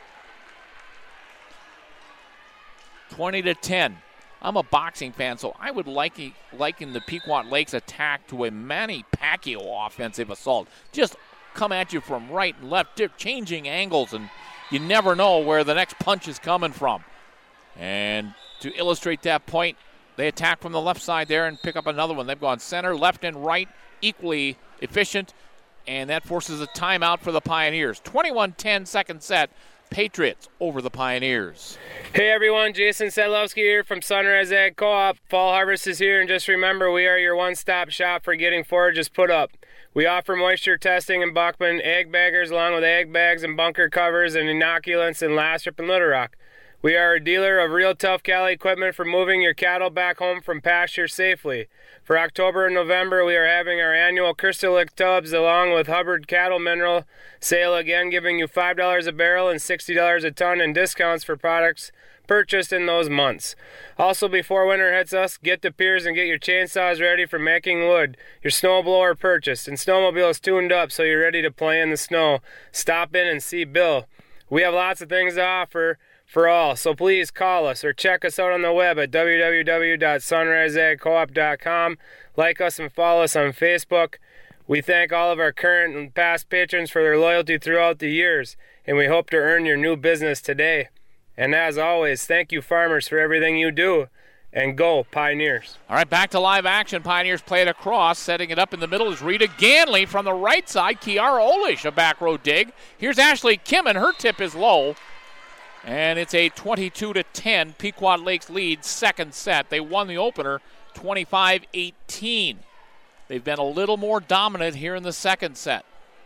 twenty to ten. I'm a boxing fan, so I would like liken the Pequot Lakes attack to a Manny Pacquiao offensive assault. Just come at you from right and left, changing angles, and you never know where the next punch is coming from. And to illustrate that point, they attack from the left side there and pick up another one. They've gone center, left, and right, equally efficient, and that forces a timeout for the Pioneers. twenty-one ten, second set. Patriots over the Pioneers. Hey everyone, Jason Sedlowski here from Sunrise Ag Co-op. Fall harvest is here, and just remember we are your one-stop shop for getting forages put up. We offer moisture testing in Buckman, ag baggers along with ag bags and bunker covers and inoculants in Lastrip and Little Rock. We are a dealer of Real Tough Cali equipment for moving your cattle back home from pasture safely. For October and November, we are having our annual Crystallic tubs along with Hubbard Cattle Mineral sale again, giving you five dollars a barrel and sixty dollars a ton in discounts for products purchased in those months. Also, before winter hits us, get to Piers and get your chainsaws ready for making wood, your snowblower purchased, and snowmobiles tuned up so you're ready to play in the snow. Stop in and see Bill. We have lots of things to offer for all, so please call us or check us out on the web at w w w dot sunrise ag co op dot com. Like us and follow us on Facebook. We thank all of our current and past patrons for their loyalty throughout the years, and we hope to earn your new business today. And as always, thank you farmers for everything you do, and go Pioneers. All right, back to live action. Pioneers play it across. Setting it up in the middle is Rita Ganley from the right side. Kiara Olish, a back row dig. Here's Ashley Kimmen. Her tip is low. And it's a twenty-two to ten Pequot Lakes lead, second set. They won the opener twenty-five eighteen. They've been a little more dominant here in the second set.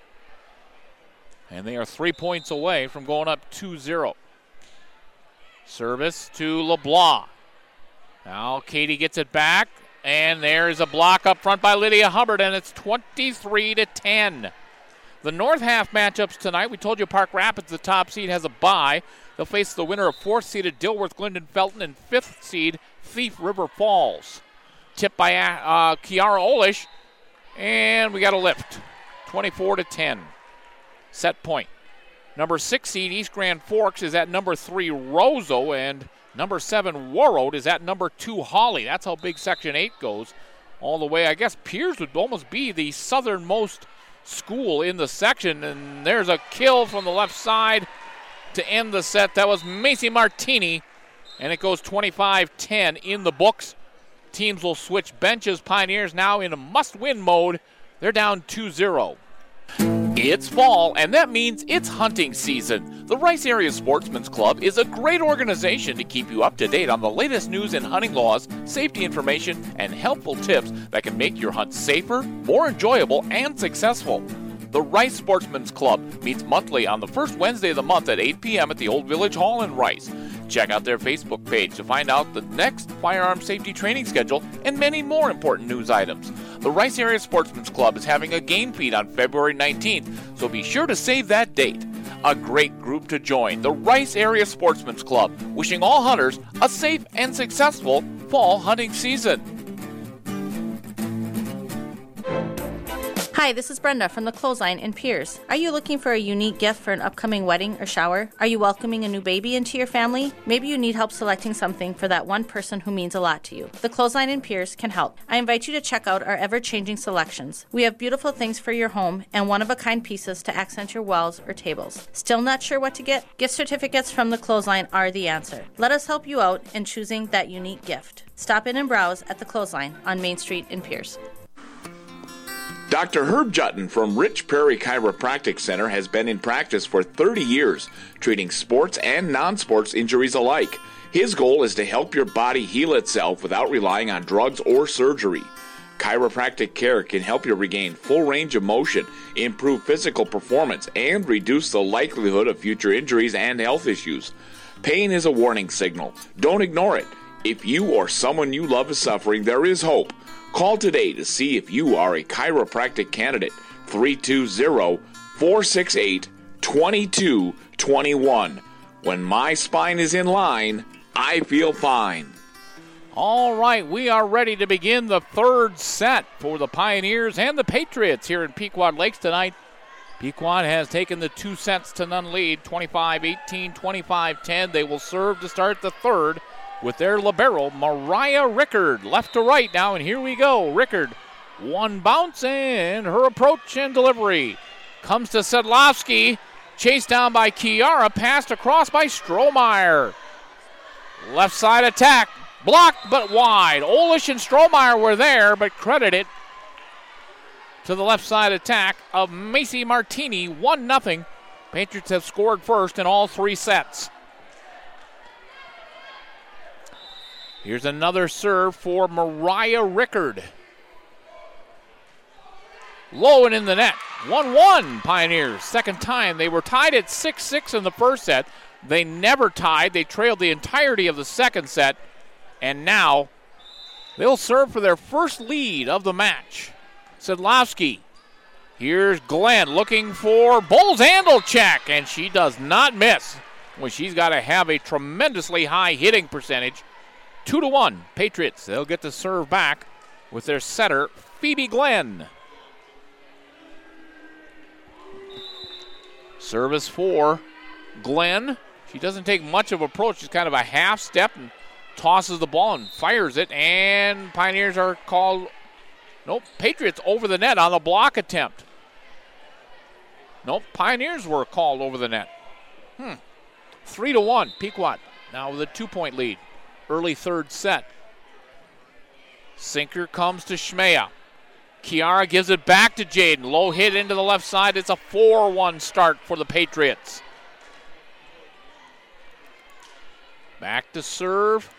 And they are three points away from going up two zero. Service to LeBlanc. Now Katie gets it back, and there's a block up front by Lydia Hubbard, and it's twenty-three to ten. The North half matchups tonight, we told you Park Rapids, the top seed, has a bye. They'll face the winner of fourth-seeded Dilworth Glendon Felton and fifth seed Thief River Falls. Tipped by uh, Kiara Olish, and we got a lift. twenty-four to ten. Set point. Number six seed East Grand Forks is at number three Roseau, and number seven Warroad is at number two Holly. That's how big Section eight goes. All the way, I guess Piers would almost be the southernmost school in the section, and there's a kill from the left side to end the set. That was Macy Martini, and it goes twenty-five ten in the books. Teams will switch benches. Pioneers now in a must-win mode. They're down two zero. It's fall, and that means it's hunting season. The Rice Area Sportsman's Club is a great organization to keep you up to date on the latest news in hunting laws, safety information, and helpful tips that can make your hunt safer, more enjoyable, and successful. The Rice Sportsman's Club meets monthly on the first Wednesday of the month at eight p.m. at the Old Village Hall in Rice. Check out their Facebook page to find out the next firearm safety training schedule and many more important news items. The Rice Area Sportsman's Club is having a game feed on February nineteenth, so be sure to save that date. A great group to join, the Rice Area Sportsman's Club, wishing all hunters a safe and successful fall hunting season. Hi, this is Brenda from the Clothesline in Pierce. Are you looking for a unique gift for an upcoming wedding or shower? Are you welcoming a new baby into your family? Maybe you need help selecting something for that one person who means a lot to you. The Clothesline in Pierce can help. I invite you to check out our ever-changing selections. We have beautiful things for your home and one-of-a-kind pieces to accent your walls or tables. Still not sure what to get? Gift certificates from the Clothesline are the answer. Let us help you out in choosing that unique gift. Stop in and browse at the Clothesline on Main Street in Pierce. Doctor Herb Jutton from Rich Prairie Chiropractic Center has been in practice for thirty years, treating sports and non-sports injuries alike. His goal is to help your body heal itself without relying on drugs or surgery. Chiropractic care can help you regain full range of motion, improve physical performance, and reduce the likelihood of future injuries and health issues. Pain is a warning signal. Don't ignore it. If you or someone you love is suffering, there is hope. Call today to see if you are a chiropractic candidate. three two zero, four six eight, two two two one. When my spine is in line, I feel fine. All right, we are ready to begin the third set for the Pioneers and the Patriots here in Pequot Lakes tonight. Pequot has taken the two sets to none lead, twenty-five eighteen, twenty-five ten. They will serve to start the third with their libero, Mariah Rickard, left to right now, and here we go. Rickard, one bounce, and her approach and delivery comes to Sedlowski, chased down by Kiara, passed across by Strohmeyer. Left side attack, blocked but wide. Olish and Strohmeyer were there, but credited to the left side attack of Macy Martini, one nothing. Patriots have scored first in all three sets. Here's another serve for Mariah Rickard. Low and in the net. one one Pioneers. Second time. They were tied at six six in the first set. They never tied. They trailed the entirety of the second set. And now they'll serve for their first lead of the match. Sedlowski. Here's Glenn looking for Bolzandel check. And she does not miss. Well, she's got to have a tremendously high hitting percentage. Two to one, Patriots. They'll get to serve back with their setter, Phoebe Glenn. Service for Glenn. She doesn't take much of an approach. She's kind of a half step and tosses the ball and fires it. And Pioneers are called, nope, Patriots over the net on the block attempt. Nope, Pioneers were called over the net. Hmm. Three to one, Pequot now with a two-point lead. Early third set. Sinker comes to Schmea. Kiara gives it back to Jaden. Low hit into the left side. It's a four one start for the Patriots. Back to serve.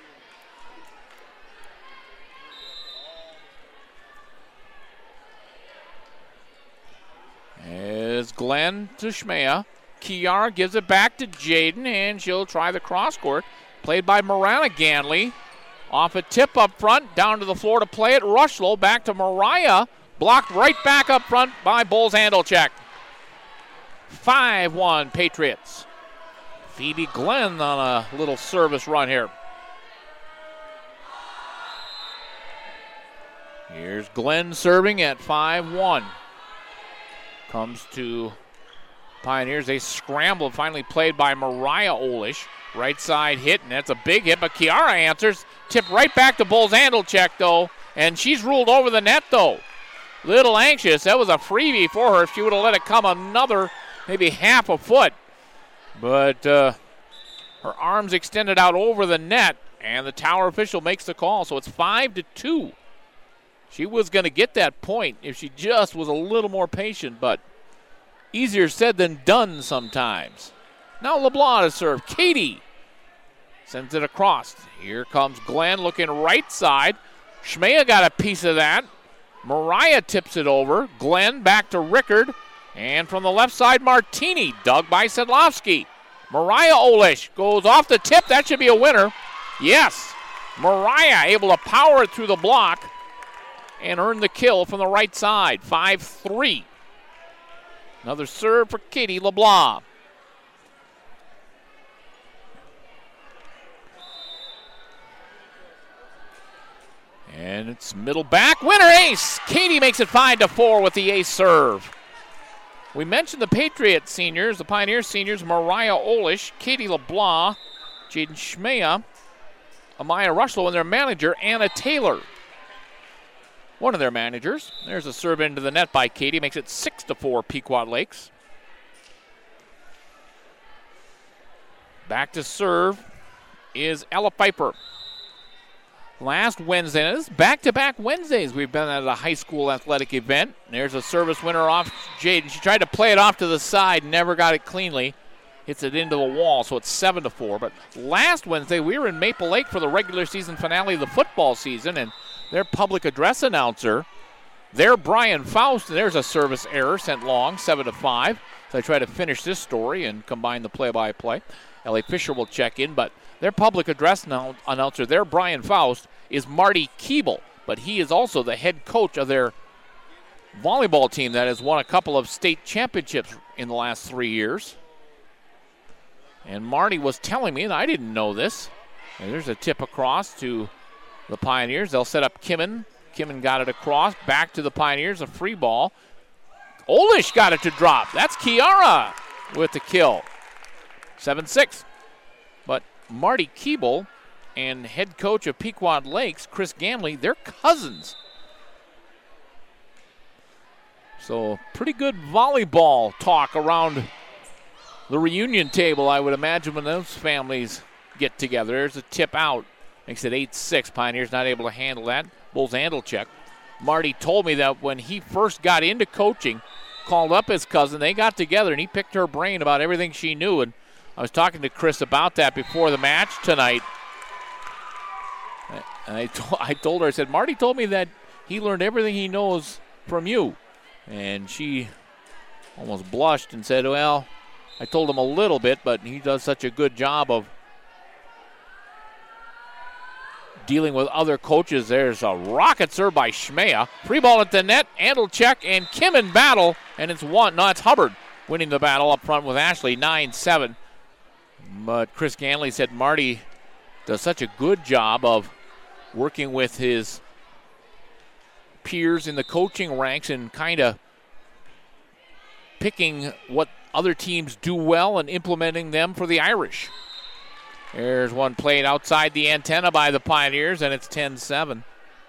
As Glenn to Schmea. Kiara gives it back to Jaden, and she'll try the cross court. Played by Marana Ganley. Off a tip up front, down to the floor to play it. Rushlow back to Mariah. Blocked right back up front by Bulls Handelcheck. five one Patriots. Phoebe Glenn on a little service run here. Here's Glenn serving at five one. Comes to Pioneers. They scramble, finally played by Mariah Olish. Right side hit, and that's a big hit, but Kiara answers. Tip right back to Bulls Handelcheck, though, and she's ruled over the net, though. Little anxious. That was a freebie for her if she would have let it come another, maybe half a foot. But uh, her arms extended out over the net, and the tower official makes the call, so it's five to two. She was going to get that point if she just was a little more patient, but easier said than done sometimes. Now LeBlanc to serve. Katie sends it across. Here comes Glenn looking right side. Schmea got a piece of that. Mariah tips it over. Glenn back to Rickard. And from the left side, Martini, dug by Sedlowski. Mariah Olish goes off the tip. That should be a winner. Yes. Mariah able to power it through the block and earn the kill from the right side. five three. Another serve for Katie LeBlanc. And it's middle back. Winner ace. Katie makes it five to four with the ace serve. We mentioned the Patriot seniors, the Pioneer seniors, Mariah Olish, Katie LeBlanc, Jaden Schmea, Amaya Rushlow, and their manager, Anna Taylor. One of their managers. There's a serve into the net by Katie. Makes it six to four Pequot Lakes. Back to serve is Ella Piper. Last Wednesday, this is back-to-back Wednesdays we've been at a high school athletic event. There's a service winner off Jaden. She tried to play it off to the side, never got it cleanly. Hits it into the wall, so it's seven to four. But last Wednesday, we were in Maple Lake for the regular season finale of the football season, and their public address announcer, their Brian Faust, and there's a service error sent long, seven to five. So I try to finish this story and combine the play-by-play. Ellie Fisher will check in, but their public address now- announcer, their Brian Faust, is Marty Keeble, but he is also the head coach of their volleyball team that has won a couple of state championships in the last three years. And Marty was telling me, and I didn't know this, and there's a tip across to the Pioneers. They'll set up Kimmin. Kimmin got it across, back to the Pioneers, a free ball. Olish got it to drop. That's Kiara with the kill. seven six. But Marty Keeble and head coach of Pequot Lakes, Chris Gamley, they're cousins. So pretty good volleyball talk around the reunion table, I would imagine, when those families get together. There's a tip out. Makes it eight six. Pioneers not able to handle that. Bulls handle check. Marty told me that when he first got into coaching, called up his cousin, they got together, and he picked her brain about everything she knew. And I was talking to Chris about that before the match tonight. And I, to- I told her, I said, Marty told me that he learned everything he knows from you. And she almost blushed and said, well, I told him a little bit, but he does such a good job of dealing with other coaches. There's a rocket serve by Schmea. Free ball at the net, handle check, and Kim in battle. And it's one, no, it's Hubbard winning the battle up front with Ashley, nine seven. But Chris Ganley said Marty does such a good job of working with his peers in the coaching ranks and kind of picking what other teams do well and implementing them for the Irish. There's one played outside the antenna by the Pioneers, and it's ten seven.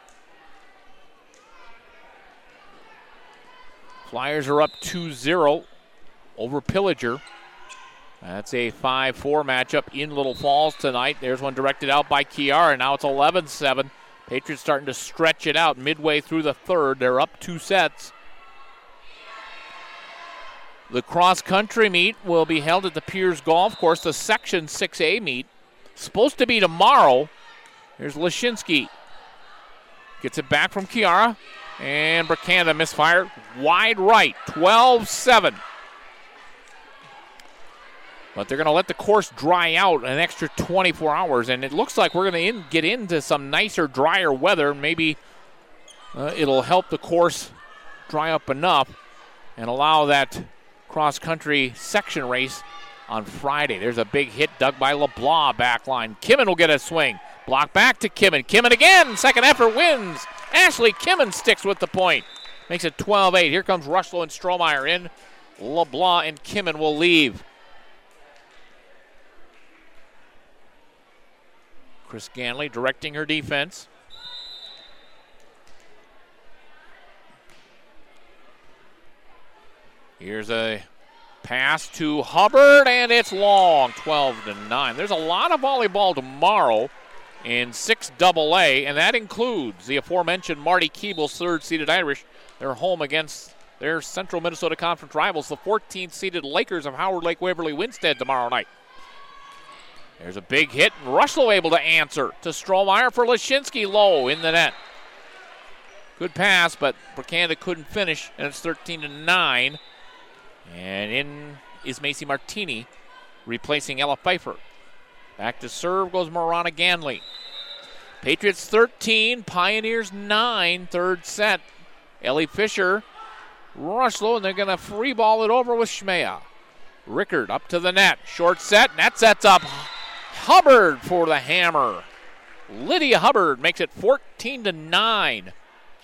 Flyers are up two zero over Pillager. That's a five four matchup in Little Falls tonight. There's one directed out by Kiara. Now it's eleven seven. Patriots starting to stretch it out midway through the third. They're up two sets. The cross-country meet will be held at the Piers Golf Course, the Section six A meet. Supposed to be tomorrow. Here's Lashinsky. Gets it back from Kiara. And Bracanda misfired. Wide right, twelve seven. But they're going to let the course dry out an extra twenty-four hours, and it looks like we're going to in, get into some nicer, drier weather. Maybe uh, it'll help the course dry up enough and allow that cross-country section race on Friday. There's a big hit dug by LeBlanc back line. Kimmin will get a swing. Block back to Kimmin. Kimmin again. Second effort wins. Ashley Kimmin sticks with the point. Makes it twelve eight. Here comes Rushlow and Strohmeyer in. LeBlanc and Kimmin will leave. Chris Ganley directing her defense. Here's a pass to Hubbard, and it's long, twelve to nine. There's a lot of volleyball tomorrow in six double A, and that includes the aforementioned Marty Keeble's third-seeded Irish. They're home against their Central Minnesota Conference rivals, the fourteenth-seeded Lakers of Howard Lake Waverly Winstead tomorrow night. There's a big hit, and Rushlow able to answer to Strohmeyer for Lashinsky, low in the net. Good pass, but Bracanda couldn't finish, and it's thirteen to nine. And in is Macy Martini, replacing Ella Pfeiffer. Back to serve goes Marana Ganley. Patriots thirteen, Pioneers nine, third set. Ellie Fisher, Rushlow, and they're going to free ball it over with Schmea. Rickard up to the net, short set, and that sets up Hubbard for the hammer. Lydia Hubbard makes it fourteen to nine.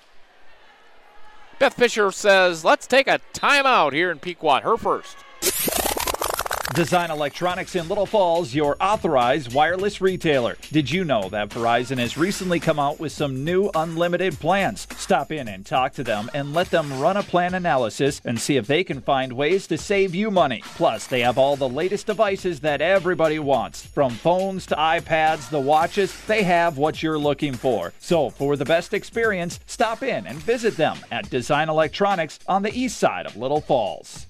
Beth Fisher says, let's take a timeout here in Pequot. Her first. Design Electronics in Little Falls, your authorized wireless retailer. Did you know that Verizon has recently come out with some new unlimited plans? Stop in and talk to them and let them run a plan analysis and see if they can find ways to save you money. Plus, they have all the latest devices that everybody wants. From phones to iPads, the watches, they have what you're looking for. So, for the best experience, stop in and visit them at Design Electronics on the east side of Little Falls.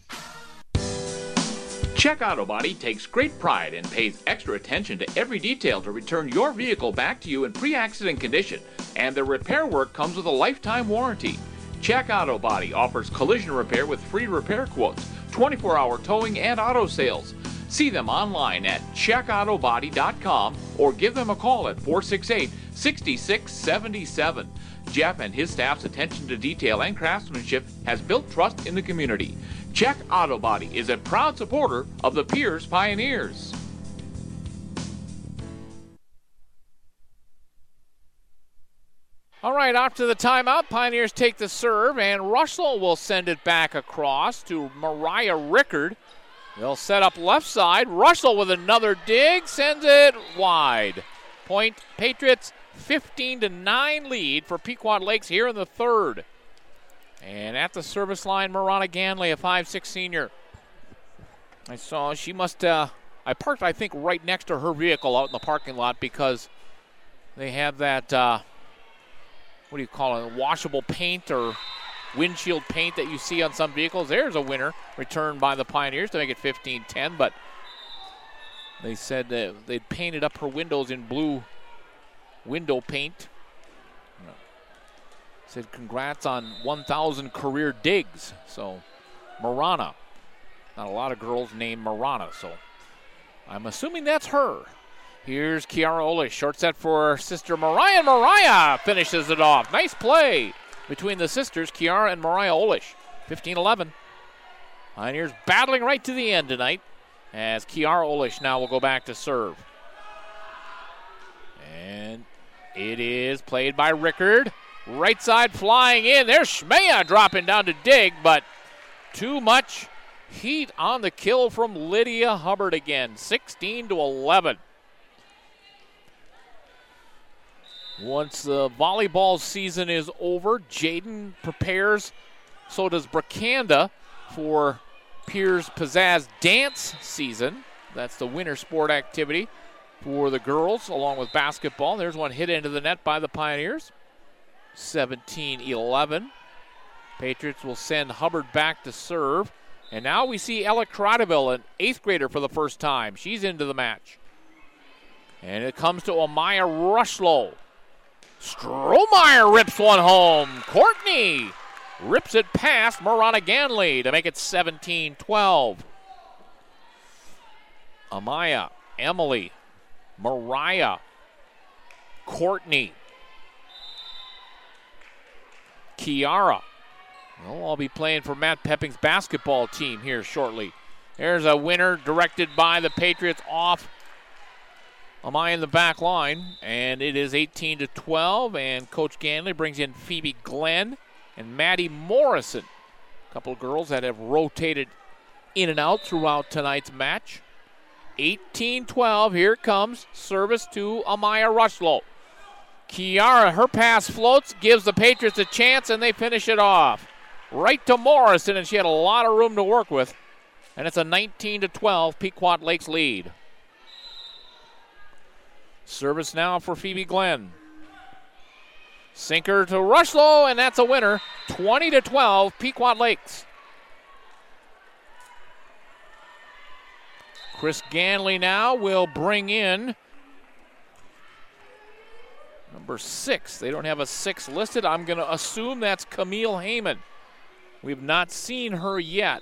Check Auto Body takes great pride and pays extra attention to every detail to return your vehicle back to you in pre-accident condition, and the repair work comes with a lifetime warranty. Check Auto Body offers collision repair with free repair quotes, twenty-four hour towing, and auto sales. See them online at check auto body dot com or give them a call at four six eight, six six seven seven. Jeff and his staff's attention to detail and craftsmanship has built trust in the community. Check Auto Body is a proud supporter of the Pierce Pioneers. All right, after the timeout, Pioneers take the serve, and Russell will send it back across to Mariah Rickard. They'll set up left side. Russell with another dig, sends it wide. Point Patriots, fifteen to nine lead for Pequot Lakes here in the third. And at the service line, Marana Ganley, a five six senior. I saw she must, uh, I parked, I think, right next to her vehicle out in the parking lot because they have that, uh, what do you call it, washable paint or windshield paint that you see on some vehicles. There's a winner returned by the Pioneers to make it fifteen ten, but they said uh, they'd painted up her windows in blue window paint. Said congrats on one thousand career digs. So Marana, not a lot of girls named Marana, so I'm assuming that's her. Here's Kiara Olish, short set for sister Mariah. Mariah finishes it off. Nice play between the sisters, Kiara and Mariah Olish. fifteen eleven. Pioneers battling right to the end tonight as Kiara Olish now will go back to serve. And it is played by Rickard. Right side flying in. There's Schmea dropping down to dig, but too much heat on the kill from Lydia Hubbard again. sixteen to eleven. Once the volleyball season is over, Jaden prepares, so does Bracanda, for Piers Pizzazz dance season. That's the winter sport activity for the girls, along with basketball. There's one hit into the net by the Pioneers. seventeen eleven. Patriots will send Hubbard back to serve. And now we see Ella Crodeville, an eighth grader for the first time. She's into the match. And it comes to Amaya Rushlow. Strohmeyer rips one home. Courtney rips it past Marana Ganley to make it seventeen twelve. Amaya, Emily, Mariah, Courtney, Kiara. They'll all be playing for Matt Pepping's basketball team here shortly. There's a winner directed by the Patriots off Amaya in the back line, and it is eighteen to twelve, and Coach Ganley brings in Phoebe Glenn and Maddie Morrison. A couple of girls that have rotated in and out throughout tonight's match. eighteen twelve, here it comes. Service to Amaya Rushlow. Kiara, her pass floats, gives the Patriots a chance, and they finish it off. Right to Morrison, and she had a lot of room to work with. And it's a nineteen to twelve Pequot Lakes lead. Service now for Phoebe Glenn. Sinker to Rushlow, and that's a winner. twenty to twelve Pequot Lakes. Chris Ganley now will bring in number six. They don't have a six listed. I'm going to assume that's Camille Heyman. We've not seen her yet.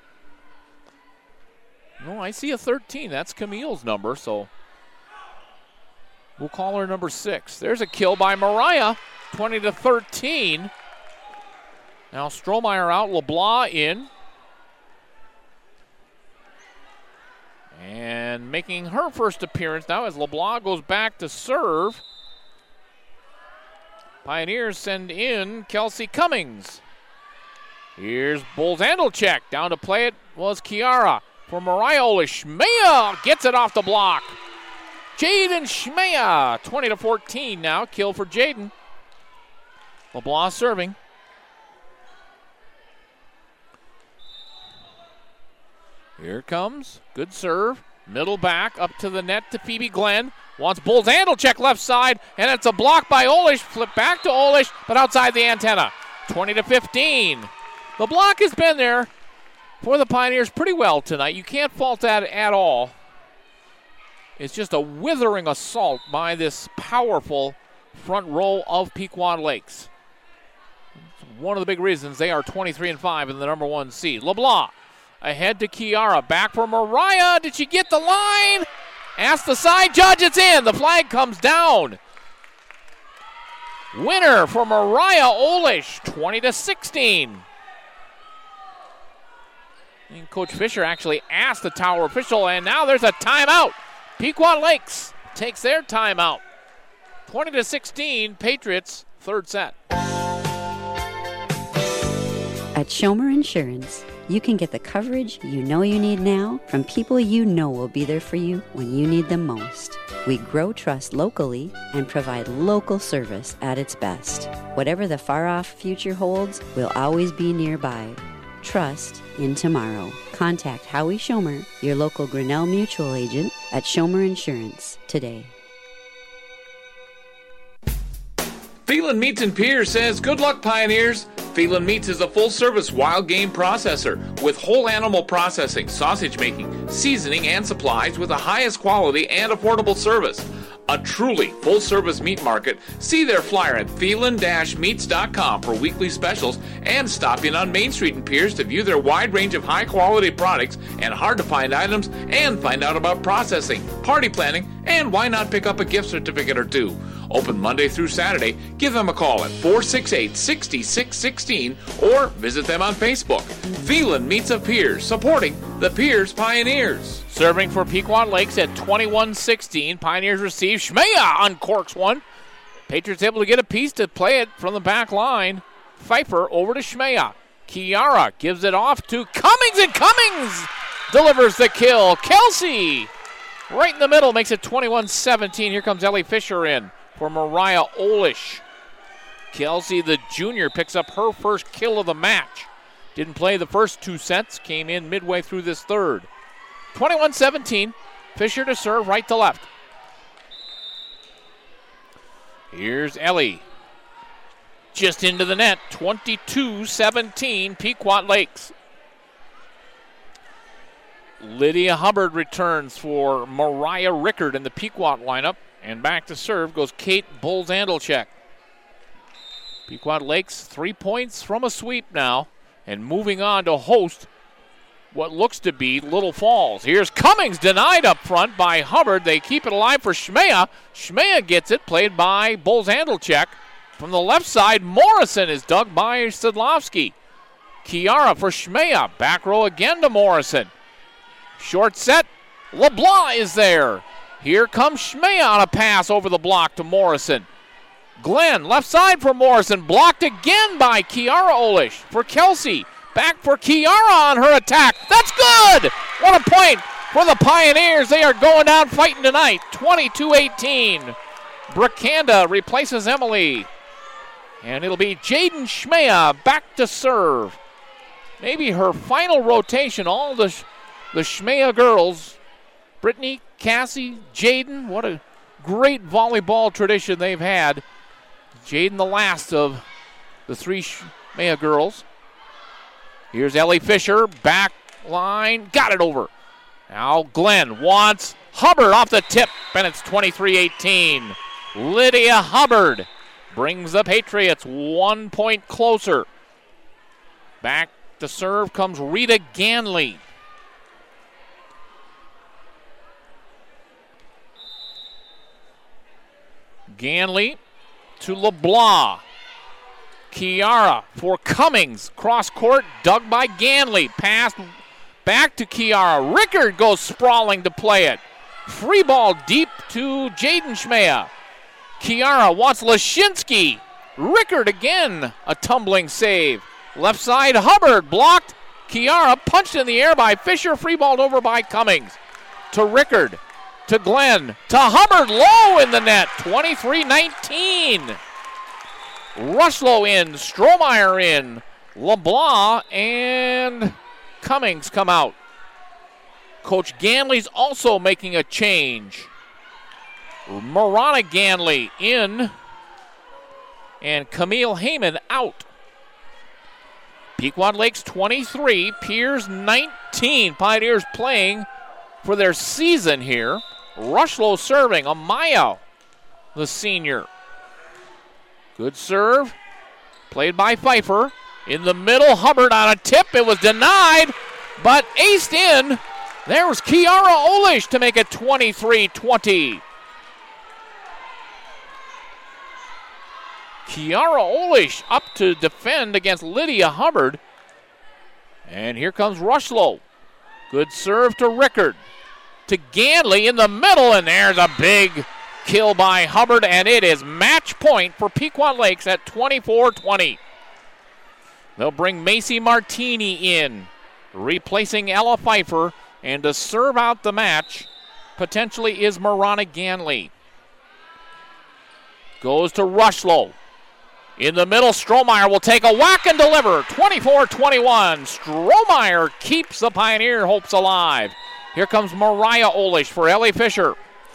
No, I see a thirteen. That's Camille's number, so we'll call her number six. There's a kill by Mariah, twenty to thirteen. Now Strohmeyer out, LeBlanc in. And making her first appearance now as LeBlanc goes back to serve. Pioneers send in Kelsey Cummings. Here's Bulls Andalchek. Down to play it was Kiara for Mariah Olish. Shmea gets it off the block. Jaden Shmea, twenty to fourteen now. Kill for Jaden. LeBlanc serving. Here comes. Good serve. Middle back up to the net to Phoebe Glenn. Wants Bulls Andalchek left side, and it's a block by Olish. Flip back to Olish, but outside the antenna. twenty to fifteen. LeBlanc has been there for the Pioneers pretty well tonight. You can't fault that at all. It's just a withering assault by this powerful front row of Pequot Lakes. It's one of the big reasons they are twenty-three and five in the number one seed. LeBlanc ahead to Kiara. Back for Mariah. Did she get the line? Ask the side judge. It's in. The flag comes down. Winner for Mariah Olish, twenty to sixteen. And Coach Fisher actually asked the tower official, and now there's a timeout. Pequot Lakes takes their timeout. twenty to sixteen, Patriots, third set. At Schomer Insurance, you can get the coverage you know you need now from people you know will be there for you when you need them most. We grow trust locally and provide local service at its best. Whatever the far-off future holds, we'll always be nearby. Trust in tomorrow. Contact Howie Schomer, your local Grinnell Mutual agent at Schomer Insurance today. Phelan Meats and Piers says, good luck, Pioneers. Phelan Meats is a full-service wild game processor with whole animal processing, sausage making, seasoning, and supplies with the highest quality and affordable service. A truly full-service meat market. See their flyer at phelan dash meats dot com for weekly specials and stop in on Main Street in Pierce to view their wide range of high-quality products and hard-to-find items and find out about processing, party planning, and why not pick up a gift certificate or two. Open Monday through Saturday. Give them a call at four six eight, six six one six or visit them on Facebook. Phelan Meats of Pierce, supporting the Pierce Pioneers. Serving for Pequot Lakes at twenty-one sixteen. Pioneers receive. Shmea uncorks one. Patriots able to get a piece to play it from the back line. Pfeiffer over to Shmea. Kiara gives it off to Cummings, and Cummings delivers the kill. Kelsey right in the middle makes it twenty-one seventeen. Here comes Ellie Fisher in for Mariah Olish. Kelsey, the junior, picks up her first kill of the match. Didn't play the first two sets. Came in midway through this third. twenty-one seventeen. Fisher to serve right to left. Here's Ellie. Just into the net. twenty-two seventeen. Pequot Lakes. Lydia Hubbard returns for Mariah Rickard in the Pequot lineup. And back to serve goes Kate Bulls Andalchek. Pequot Lakes three points from a sweep now. And moving on to host what looks to be Little Falls. Here's Cummings denied up front by Hubbard. They keep it alive for Shmea. Shmea gets it, played by Bulls Andalchek. From the left side, Morrison is dug by Sidlowski. Kiara for Shmea. Back row again to Morrison. Short set. LeBlanc is there. Here comes Shmea on a pass over the block to Morrison. Glenn, left side for Morrison. Blocked again by Kiara Olish for Kelsey. Back for Kiara on her attack. That's good! What a point for the Pioneers. They are going down fighting tonight. twenty-two eighteen. Bracanda replaces Emily. And it'll be Jaden Shmea back to serve. Maybe her final rotation. All the, the Shmea girls. Brittany, Cassie, Jaden. What a great volleyball tradition they've had. Jaden, the last of the three Shmea girls. Here's Ellie Fisher, back line, got it over. Now Glenn wants Hubbard off the tip, and it's twenty-three eighteen. Lydia Hubbard brings the Patriots one point closer. Back to serve comes Rita Ganley. Ganley to LeBlanc. Kiara for Cummings. Cross court, dug by Ganley. Pass back to Kiara. Rickard goes sprawling to play it. Free ball deep to Jaden Shmea. Kiara wants Lashinsky. Rickard again, a tumbling save. Left side, Hubbard blocked. Kiara punched in the air by Fisher, free-balled over by Cummings. To Rickard, to Glenn, to Hubbard, low in the net, twenty-three nineteen. Rushlow in, Strohmeyer in, LeBlanc and Cummings come out. Coach Ganley's also making a change. Marana Ganley in and Camille Heyman out. Pequot Lakes twenty-three, Piers nineteen. Pioneers playing for their season here. Rushlow serving, Amaya, the senior. Good serve, played by Pfeiffer. In the middle, Hubbard on a tip. It was denied, but aced in. There was Kiara Olish to make it twenty-three twenty. Kiara Olish up to defend against Lydia Hubbard. And here comes Rushlow. Good serve to Rickard. To Ganley in the middle, and there's a big kill by Hubbard, and it is match point for Pequot Lakes at twenty-four twenty. They'll bring Macy Martini in, replacing Ella Pfeiffer, and to serve out the match potentially is Marana Ganley. Goes to Rushlow. In the middle, Strohmeyer will take a whack and deliver. twenty-four twenty-one. Strohmeyer keeps the Pioneer hopes alive. Here comes Mariah Olish for Ellie Fisher.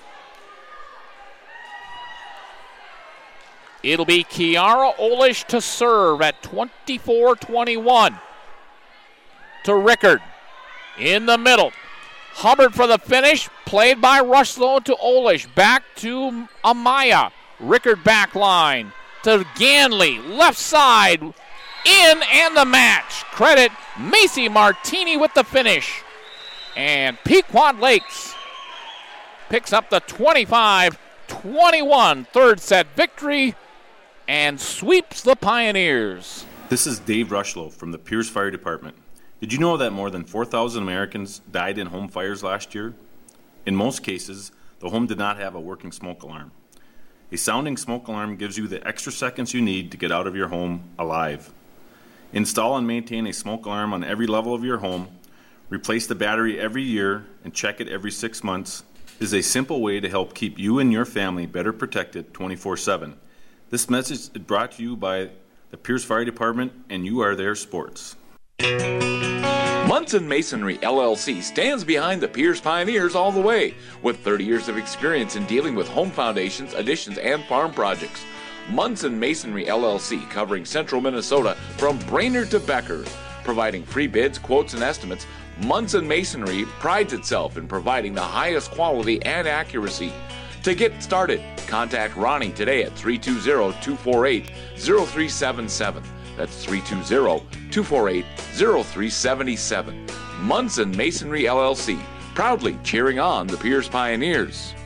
It'll be Kiara Olish to serve at twenty-four twenty-one. To Rickard. In the middle. Hubbard for the finish. Played by Rushlow to Olish. Back to Amaya. Rickard back line. To Ganley, left side, in and the match. Credit Macy Martini with the finish. And Pequot Lakes picks up the twenty-five twenty-one third set victory and sweeps the Pioneers. This is Dave Rushlow from the Pierce Fire Department. Did you know that more than four thousand Americans died in home fires last year? In most cases, the home did not have a working smoke alarm. A sounding smoke alarm gives you the extra seconds you need to get out of your home alive. Install and maintain a smoke alarm on every level of your home. Replace the battery every year and check it every six months. It is a simple way to help keep you and your family better protected twenty-four seven. This message is brought to you by the Pierce Fire Department, and you are their sports. Munson Masonry, L L C stands behind the Pierce Pioneers all the way. With thirty years of experience in dealing with home foundations, additions, and farm projects. Munson Masonry, L L C, covering central Minnesota from Brainerd to Becker. Providing free bids, quotes, and estimates, Munson Masonry prides itself in providing the highest quality and accuracy. To get started, contact Ronnie today at three two zero, two four eight, zero three seven seven. That's three two zero, two four eight, zero three seven seven. Munson Masonry, L L C, proudly cheering on the Pierce Pioneers.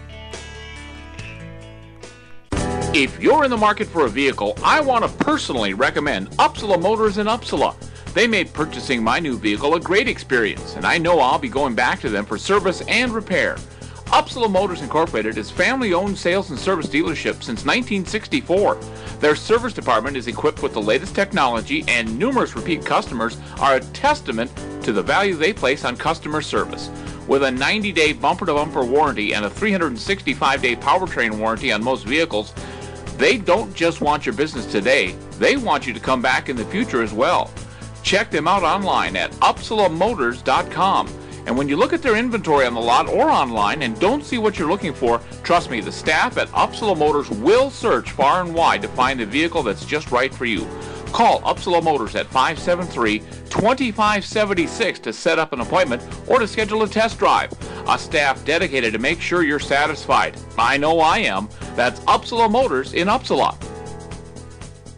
If you're in the market for a vehicle, I want to personally recommend Upsala Motors in Upsala. They made purchasing my new vehicle a great experience, and I know I'll be going back to them for service and repair. Upsala Motors Incorporated is family-owned sales and service dealership since nineteen sixty-four. Their service department is equipped with the latest technology, and numerous repeat customers are a testament to the value they place on customer service. With a ninety day bumper-to-bumper warranty and a three hundred sixty-five day powertrain warranty on most vehicles, they don't just want your business today, they want you to come back in the future as well. Check them out online at upsala motors dot com. And when you look at their inventory on the lot or online and don't see what you're looking for, trust me, the staff at Upsala Motors will search far and wide to find a vehicle that's just right for you. Call Upsala Motors at five seven three, two five seven six to set up an appointment or to schedule a test drive. A staff dedicated to make sure you're satisfied. I know I am. That's Upsala Motors in Upsala.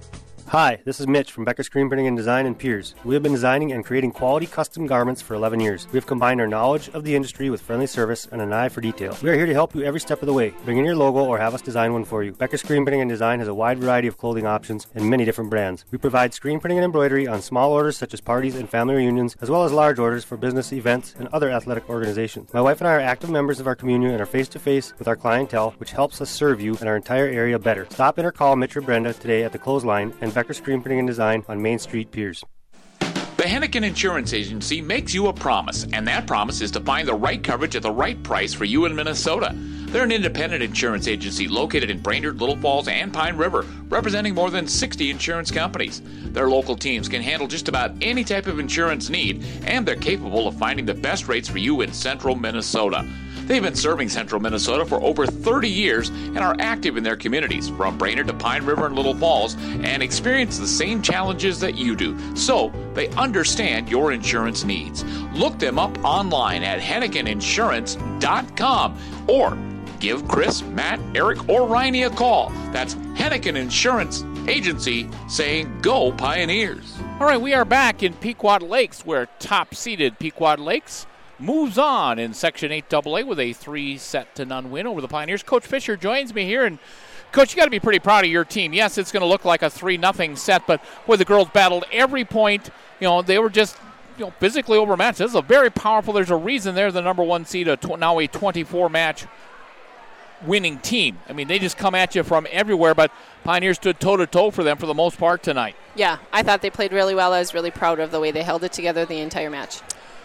Hi, this is Mitch from Becker Screen Printing and Design in Piers. We have been designing and creating quality custom garments for eleven years. We have combined our knowledge of the industry with friendly service and an eye for detail. We are here to help you every step of the way. Bring in your logo or have us design one for you. Becker Screen Printing and Design has a wide variety of clothing options and many different brands. We provide screen printing and embroidery on small orders such as parties and family reunions, as well as large orders for business events and other athletic organizations. My wife and I are active members of our community and are face-to-face with our clientele, which helps us serve you and our entire area better. Stop in or call Mitch or Brenda today at the clothesline and Becker Screen Printing and Design on Main Street, Piers. The Hennigan Insurance Agency makes you a promise, and that promise is to find the right coverage at the right price for you in Minnesota. They're an independent insurance agency located in Brainerd, Little Falls, and Pine River, representing more than sixty insurance companies. Their local teams can handle just about any type of insurance need, and they're capable of finding the best rates for you in central Minnesota. They've been serving central Minnesota for over thirty years and are active in their communities from Brainerd to Pine River and Little Falls and experience the same challenges that you do. So they understand your insurance needs. Look them up online at hennigan insurance dot com or give Chris, Matt, Eric, or Riney a call. That's Hennigan Insurance Agency saying go Pioneers. All right, we are back in Pequot Lakes where top-seeded Pequot Lakes moves on in Section eight double A with a three-set to none win over the Pioneers. Coach Fisher joins me here, and Coach, you got to be pretty proud of your team. Yes, it's going to look like a three nothing set, but boy, the girls battled every point. You know, they were just you know physically overmatched. This is a very powerful. There's a reason they're the number one seed, a tw- now a twenty-four match winning team. I mean, they just come at you from everywhere, but Pioneers stood toe to toe for them for the most part tonight. Yeah, I thought they played really well. I was really proud of the way they held it together the entire match.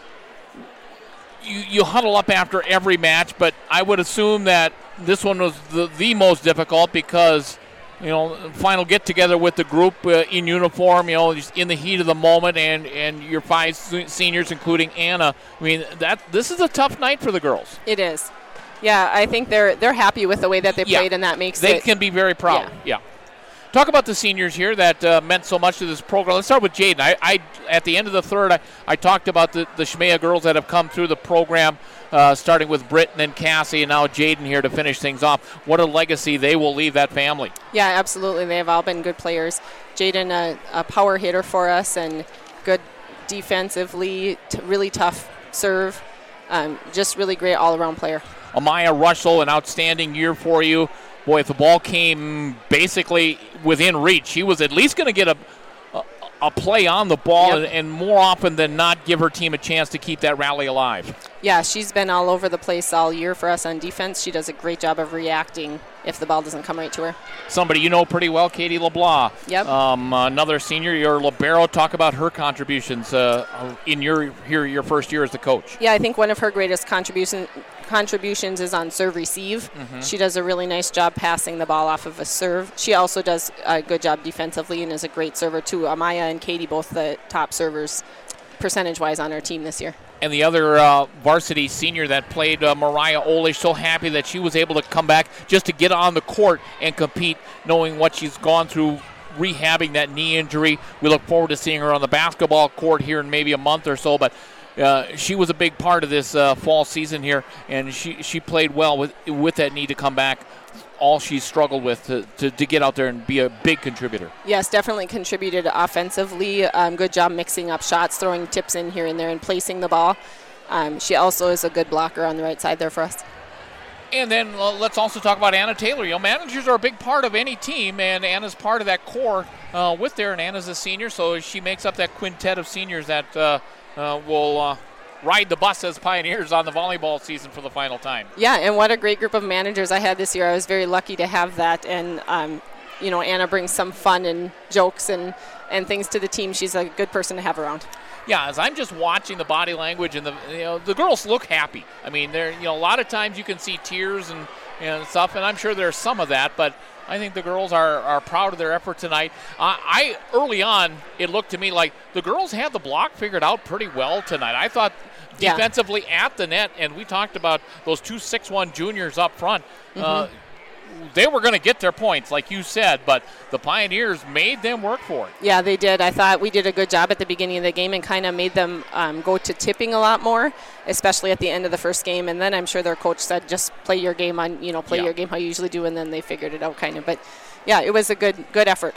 You, you huddle up after every match, but I would assume that this one was the, the most difficult because, you know, final get-together with the group uh, in uniform, you know, just in the heat of the moment, and, and your five seniors, including Anna. I mean, that this is a tough night for the girls. It is. Yeah, I think they're they're happy with the way that they yeah. played, and that makes they it. They can be very proud. Yeah. yeah. Talk about the seniors here that uh, meant so much to this program. Let's start with Jaden. I, I at the end of the third, I, I talked about the, the Shemaya girls that have come through the program, uh, starting with Britt and then Cassie, and now Jaden here to finish things off. What a legacy they will leave that family. Yeah, absolutely. They have all been good players. Jaden, a, a power hitter for us, and good defensively, t- really tough serve. Um, just really great all-around player. Amaya Russell, an outstanding year for you. Boy, if the ball came basically within reach, she was at least going to get a, a a play on the ball, yep. and, and more often than not give her team a chance to keep that rally alive. Yeah, she's been all over the place all year for us on defense. She does a great job of reacting if the ball doesn't come right to her. Somebody you know pretty well, Katie LeBlanc. Yep. Um, another senior, your libero. Talk about her contributions uh, in your here your first year as the coach. Yeah, I think one of her greatest contribution, contributions is on serve receive. Mm-hmm. She does a really nice job passing the ball off of a serve. She also does a good job defensively and is a great server too. Amaya and Katie, both the top servers percentage-wise on our team this year. And the other uh, varsity senior that played, uh, Mariah Olish, so happy that she was able to come back just to get on the court and compete, knowing what she's gone through rehabbing that knee injury. We look forward to seeing her on the basketball court here in maybe a month or so, but uh, she was a big part of this uh, fall season here, and she, she played well with, with that knee to come back. All she's struggled with to, to, to get out there and be a big contributor. Yes, definitely contributed offensively. Um, good job mixing up shots, throwing tips in here and there, and placing the ball. Um, she also is a good blocker on the right side there for us. And then uh, let's also talk about Anna Taylor. You know, managers are a big part of any team, and Anna's part of that core uh, with there, and Anna's a senior, so she makes up that quintet of seniors that uh, uh, will uh, ride the bus as Pioneers on the volleyball season for the final time. Yeah, and what a great group of managers I had this year. I was very lucky to have that, and um, you know, Anna brings some fun and jokes and, and things to the team. She's a good person to have around. Yeah, as I'm just watching the body language and the you know the girls look happy. I mean, they're you know a lot of times you can see tears and and stuff, and I'm sure there's some of that, but I think the girls are, are proud of their effort tonight. Uh, I early on it looked to me like the girls had the block figured out pretty well tonight. I thought defensively yeah. at the net, and we talked about those two six one juniors up front. Mm-hmm. Uh, they were going to get their points, like you said, but the Pioneers made them work for it. Yeah, they did. I thought we did a good job at the beginning of the game and kind of made them um, go to tipping a lot more, especially at the end of the first game. And then I'm sure their coach said, just play your game on, you know, play yeah. your game how you usually do, and then they figured it out kind of. But, yeah, it was a good good effort.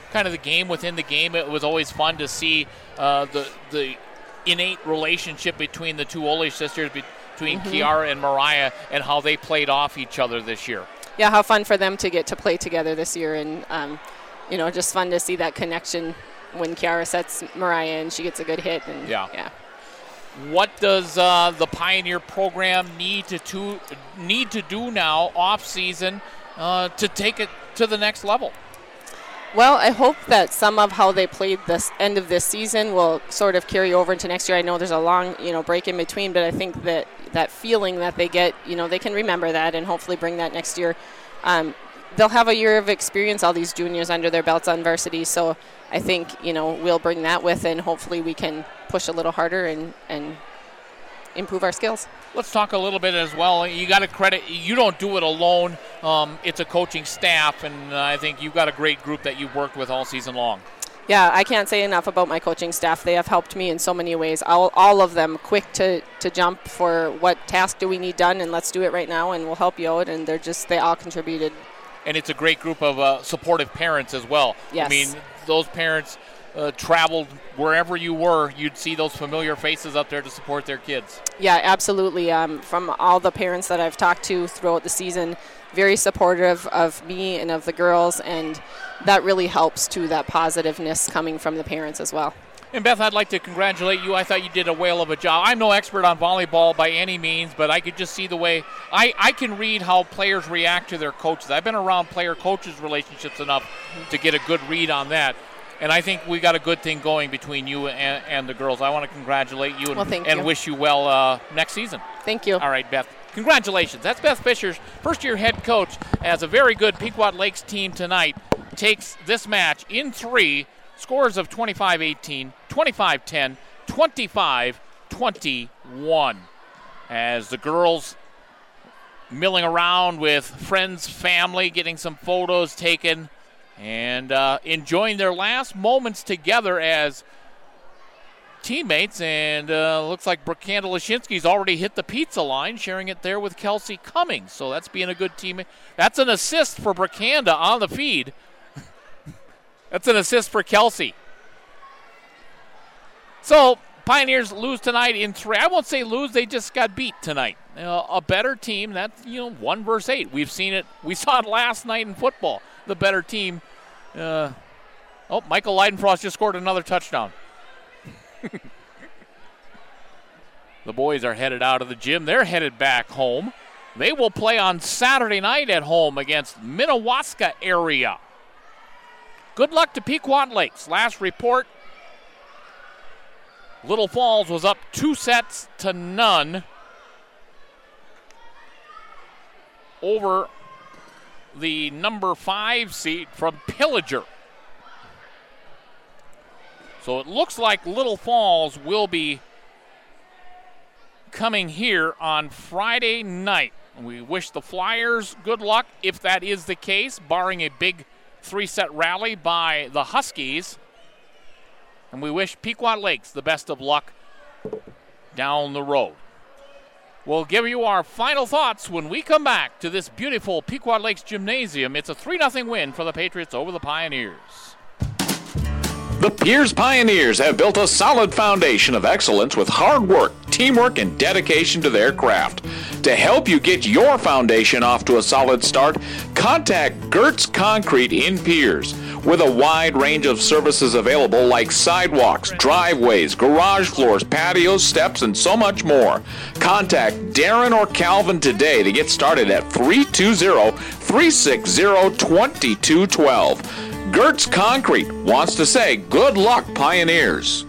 kind of the game within the game. It was always fun to see uh, the the innate relationship between the two Olish sisters, between mm-hmm. Kiara and Mariah, and how they played off each other this year. Yeah, how fun for them to get to play together this year, and um, you know, just fun to see that connection when Kiara sets Mariah and she gets a good hit. And yeah. yeah. What does uh, the Pioneer program need to, to need to do now off season uh, to take it to the next level? Well, I hope that some of how they played this end of this season will sort of carry over into next year. I know there's a long, you know, break in between, but I think that that feeling that they get, you know, they can remember that and hopefully bring that next year. Um, they'll have a year of experience, all these juniors under their belts on varsity, so I think, you know, we'll bring that with, and hopefully we can push a little harder and, and improve our skills. Let's talk a little bit as well. You got to credit, you don't do it alone. Um, it's a coaching staff, and uh, I think you've got a great group that you've worked with all season long. Yeah, I can't say enough about my coaching staff. They have helped me in so many ways. All, all of them quick to, to jump for what task do we need done, and let's do it right now, and we'll help you out. And they're just, they all contributed. And it's a great group of uh, supportive parents as well. Yes. I mean, those parents uh, traveled wherever you were, you'd see those familiar faces up there to support their kids. Yeah, absolutely. Um, from all the parents that I've talked to throughout the season, very supportive of me and of the girls, and that really helps to that positiveness coming from the parents as well. And Beth, I'd like to congratulate you. I thought you did a whale of a job. I'm no expert on volleyball by any means, but I could just see the way I, I can read how players react to their coaches. I've been around player-coaches relationships enough to get a good read on that. And I think we got a good thing going between you and, and the girls. I want to congratulate you and, well, thank and you. wish you well uh, next season. Thank you. All right, Beth. Congratulations. That's Beth Fisher's first-year head coach, as a very good Pequot Lakes team tonight takes this match in three. Scores of twenty-five eighteen, twenty-five ten, twenty-five twenty-one. As the girls milling around with friends, family, getting some photos taken, and uh, enjoying their last moments together as teammates. And uh, looks like Brokanda Lashinsky's already hit the pizza line, sharing it there with Kelsey Cummings. So that's being a good teammate. That's an assist for Brokanda on the feed. That's an assist for Kelsey. So Pioneers lose tonight in three. I won't say lose, they just got beat tonight. Uh, a better team, that's, you know, one versus eight. We've seen it. We saw it last night in football. The better team. Uh, oh, Michael Leidenfrost just scored another touchdown. The boys are headed out of the gym. They're headed back home. They will play on Saturday night at home against Minnewaska area. Good luck to Pequot Lakes. Last report, Little Falls was up two sets to none over the number five seed from Pillager. So it looks like Little Falls will be coming here on Friday night. We wish the Flyers good luck if that is the case, barring a big three-set rally by the Huskies. And we wish Pequot Lakes the best of luck down the road. We'll give you our final thoughts when we come back to this beautiful Pequot Lakes Gymnasium. It's a three nothing win for the Patriots over the Pioneers. The Pierce Pioneers have built a solid foundation of excellence with hard work, teamwork, and dedication to their craft. To help you get your foundation off to a solid start, contact Gertz Concrete in Pierce. With a wide range of services available like sidewalks, driveways, garage floors, patios, steps, and so much more. Contact Darren or Calvin today to get started at three two zero, three six zero, two two one two. Gertz Concrete wants to say good luck, Pioneers.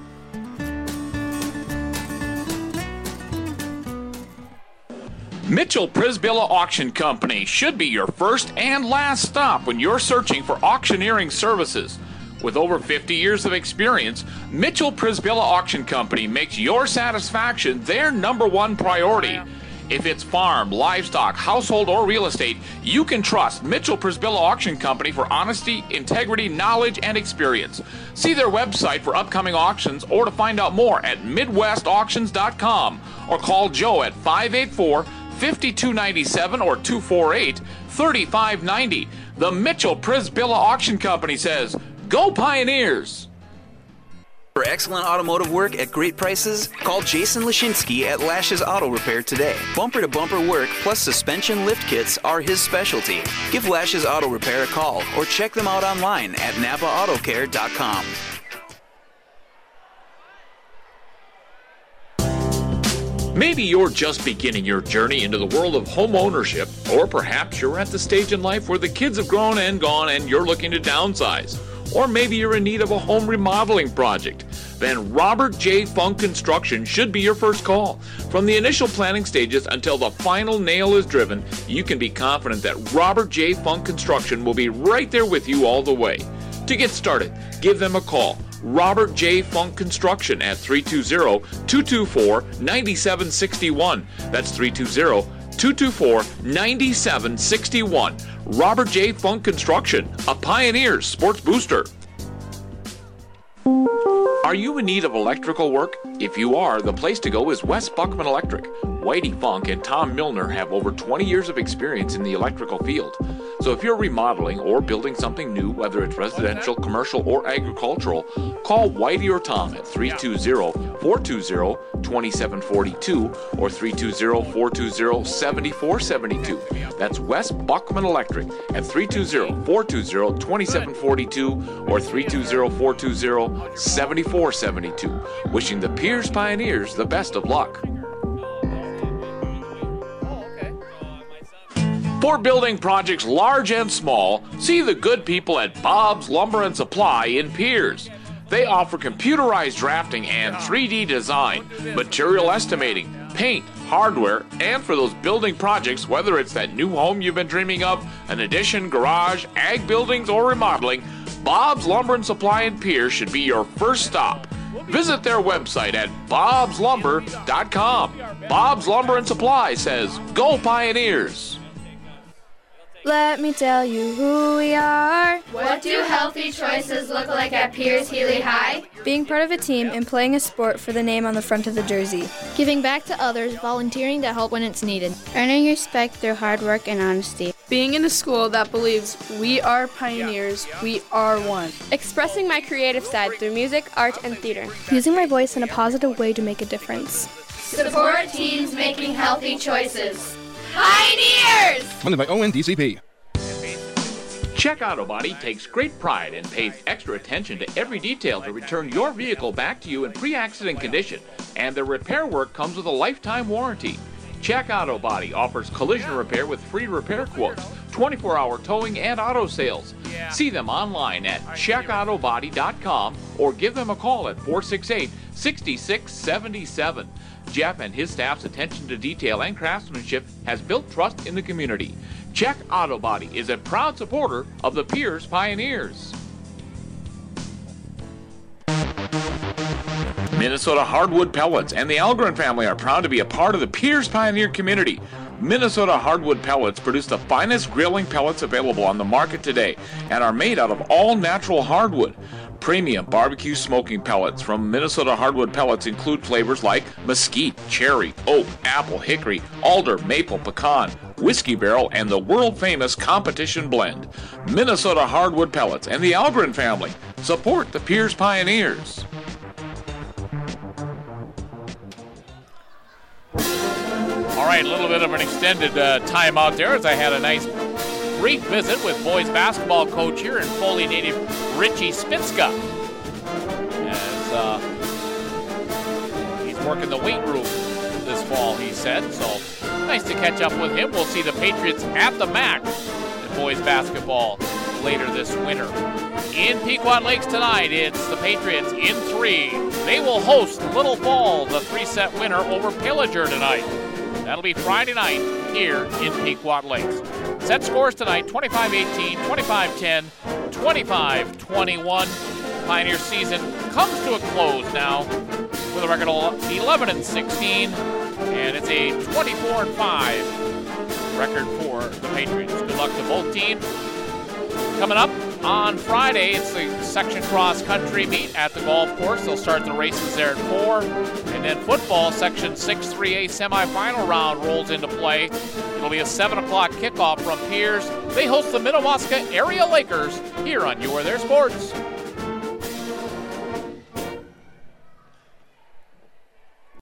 Mitchell Prisbilla Auction Company should be your first and last stop when you're searching for auctioneering services. With over fifty years of experience, Mitchell Prisbilla Auction Company makes your satisfaction their number one priority. If it's farm, livestock, household, or real estate, you can trust Mitchell Prisbilla Auction Company for honesty, integrity, knowledge, and experience. See their website for upcoming auctions or to find out more at midwest auctions dot com or call Joe at five eight four, five two nine seven or two four eight, three five nine zero. The Mitchell Prisbilla Auction Company says, Go Pioneers! For excellent automotive work at great prices, call Jason Lashinsky at Lashes Auto Repair today. Bumper-to-bumper work plus suspension lift kits are his specialty. Give Lashes Auto Repair a call or check them out online at napa auto care dot com. Maybe you're just beginning your journey into the world of home ownership, or perhaps you're at the stage in life where the kids have grown and gone and you're looking to downsize. Or maybe you're in need of a home remodeling project. Then Robert J. Funk Construction should be your first call. From the initial planning stages until the final nail is driven, you can be confident that Robert J. Funk Construction will be right there with you all the way. To get started, give them a call. Robert J. Funk Construction at three two zero, two two four, nine seven six one. That's three two zero, two two four, nine seven six one. Robert J. Funk Construction, a Pioneers sports booster. Are you in need of electrical work? If you are, the place to go is West Buckman Electric. Whitey Funk and Tom Milner have over twenty years of experience in the electrical field. So if you're remodeling or building something new, whether it's residential, commercial, or agricultural, call Whitey or Tom at three two zero, four two zero, two seven four two or three two zero, four two zero, seven four seven two. That's West Buckman Electric at three two zero, four two zero, two seven four two or three two zero, four two zero, seven four seven two. Wishing the Pierce Pioneers the best of luck. For building projects large and small, see the good people at Bob's Lumber and Supply in Pierce. They offer computerized drafting and three D design, material estimating, paint, hardware, and for those building projects, whether it's that new home you've been dreaming of, an addition, garage, ag buildings, or remodeling, Bob's Lumber and Supply in Pierce should be your first stop. Visit their website at bobs lumber dot com. Bob's Lumber and Supply says, Go Pioneers! Let me tell you who we are. What do healthy choices look like at Pierce Healy High? Being part of a team and playing a sport for the name on the front of the jersey. Giving back to others, volunteering to help when it's needed. Earning respect through hard work and honesty. Being in a school that believes we are pioneers, we are one. Expressing my creative side through music, art, and theater. Using my voice in a positive way to make a difference. Support teens making healthy choices. Pioneers! Funded by O N D C P. Check Auto Body takes great pride and pays extra attention to every detail to return your vehicle back to you in pre-accident condition, and their repair work comes with a lifetime warranty. Check Auto Body offers collision repair with free repair quotes, twenty-four hour towing, and auto sales. See them online at check auto body dot com or give them a call at four six eight, six six seven seven. Jeff and his staff's attention to detail and craftsmanship has built trust in the community. Check Auto Body is a proud supporter of the Pierce Pioneers. Minnesota Hardwood Pellets and the Algren family are proud to be a part of the Pierce Pioneer community. Minnesota Hardwood Pellets produce the finest grilling pellets available on the market today and are made out of all natural hardwood. Premium barbecue smoking pellets from Minnesota Hardwood Pellets include flavors like mesquite, cherry, oak, apple, hickory, alder, maple, pecan, whiskey barrel, and the world-famous competition blend. Minnesota Hardwood Pellets and the Algren family support the Pierce Pioneers. All right, a little bit of an extended uh, time out there as I had a nice brief visit with boys basketball coach here in Foley native Richie Spitzka. As uh, he's working the weight room this fall, he said. So nice to catch up with him. We'll see the Patriots at the M A C in boys basketball later this winter. In Pequot Lakes tonight, it's the Patriots in three. They will host Little Fall, the three-set winner over Pillager tonight. That'll be Friday night here in Pequot Lakes. Set scores tonight, twenty-five eighteen, twenty-five ten, twenty-five twenty-one. Pioneer season comes to a close now with a record of eleven and sixteen, and it's a twenty-four and five record for the Patriots. Good luck to both teams. Coming up on Friday, it's the section cross country meet at the golf course. They'll start the races there at four. And then football, section six three A semifinal round rolls into play. It'll be a seven o'clock kickoff from Pierce. They host the Minnewaska Area Lakers here on You Are Their Sports.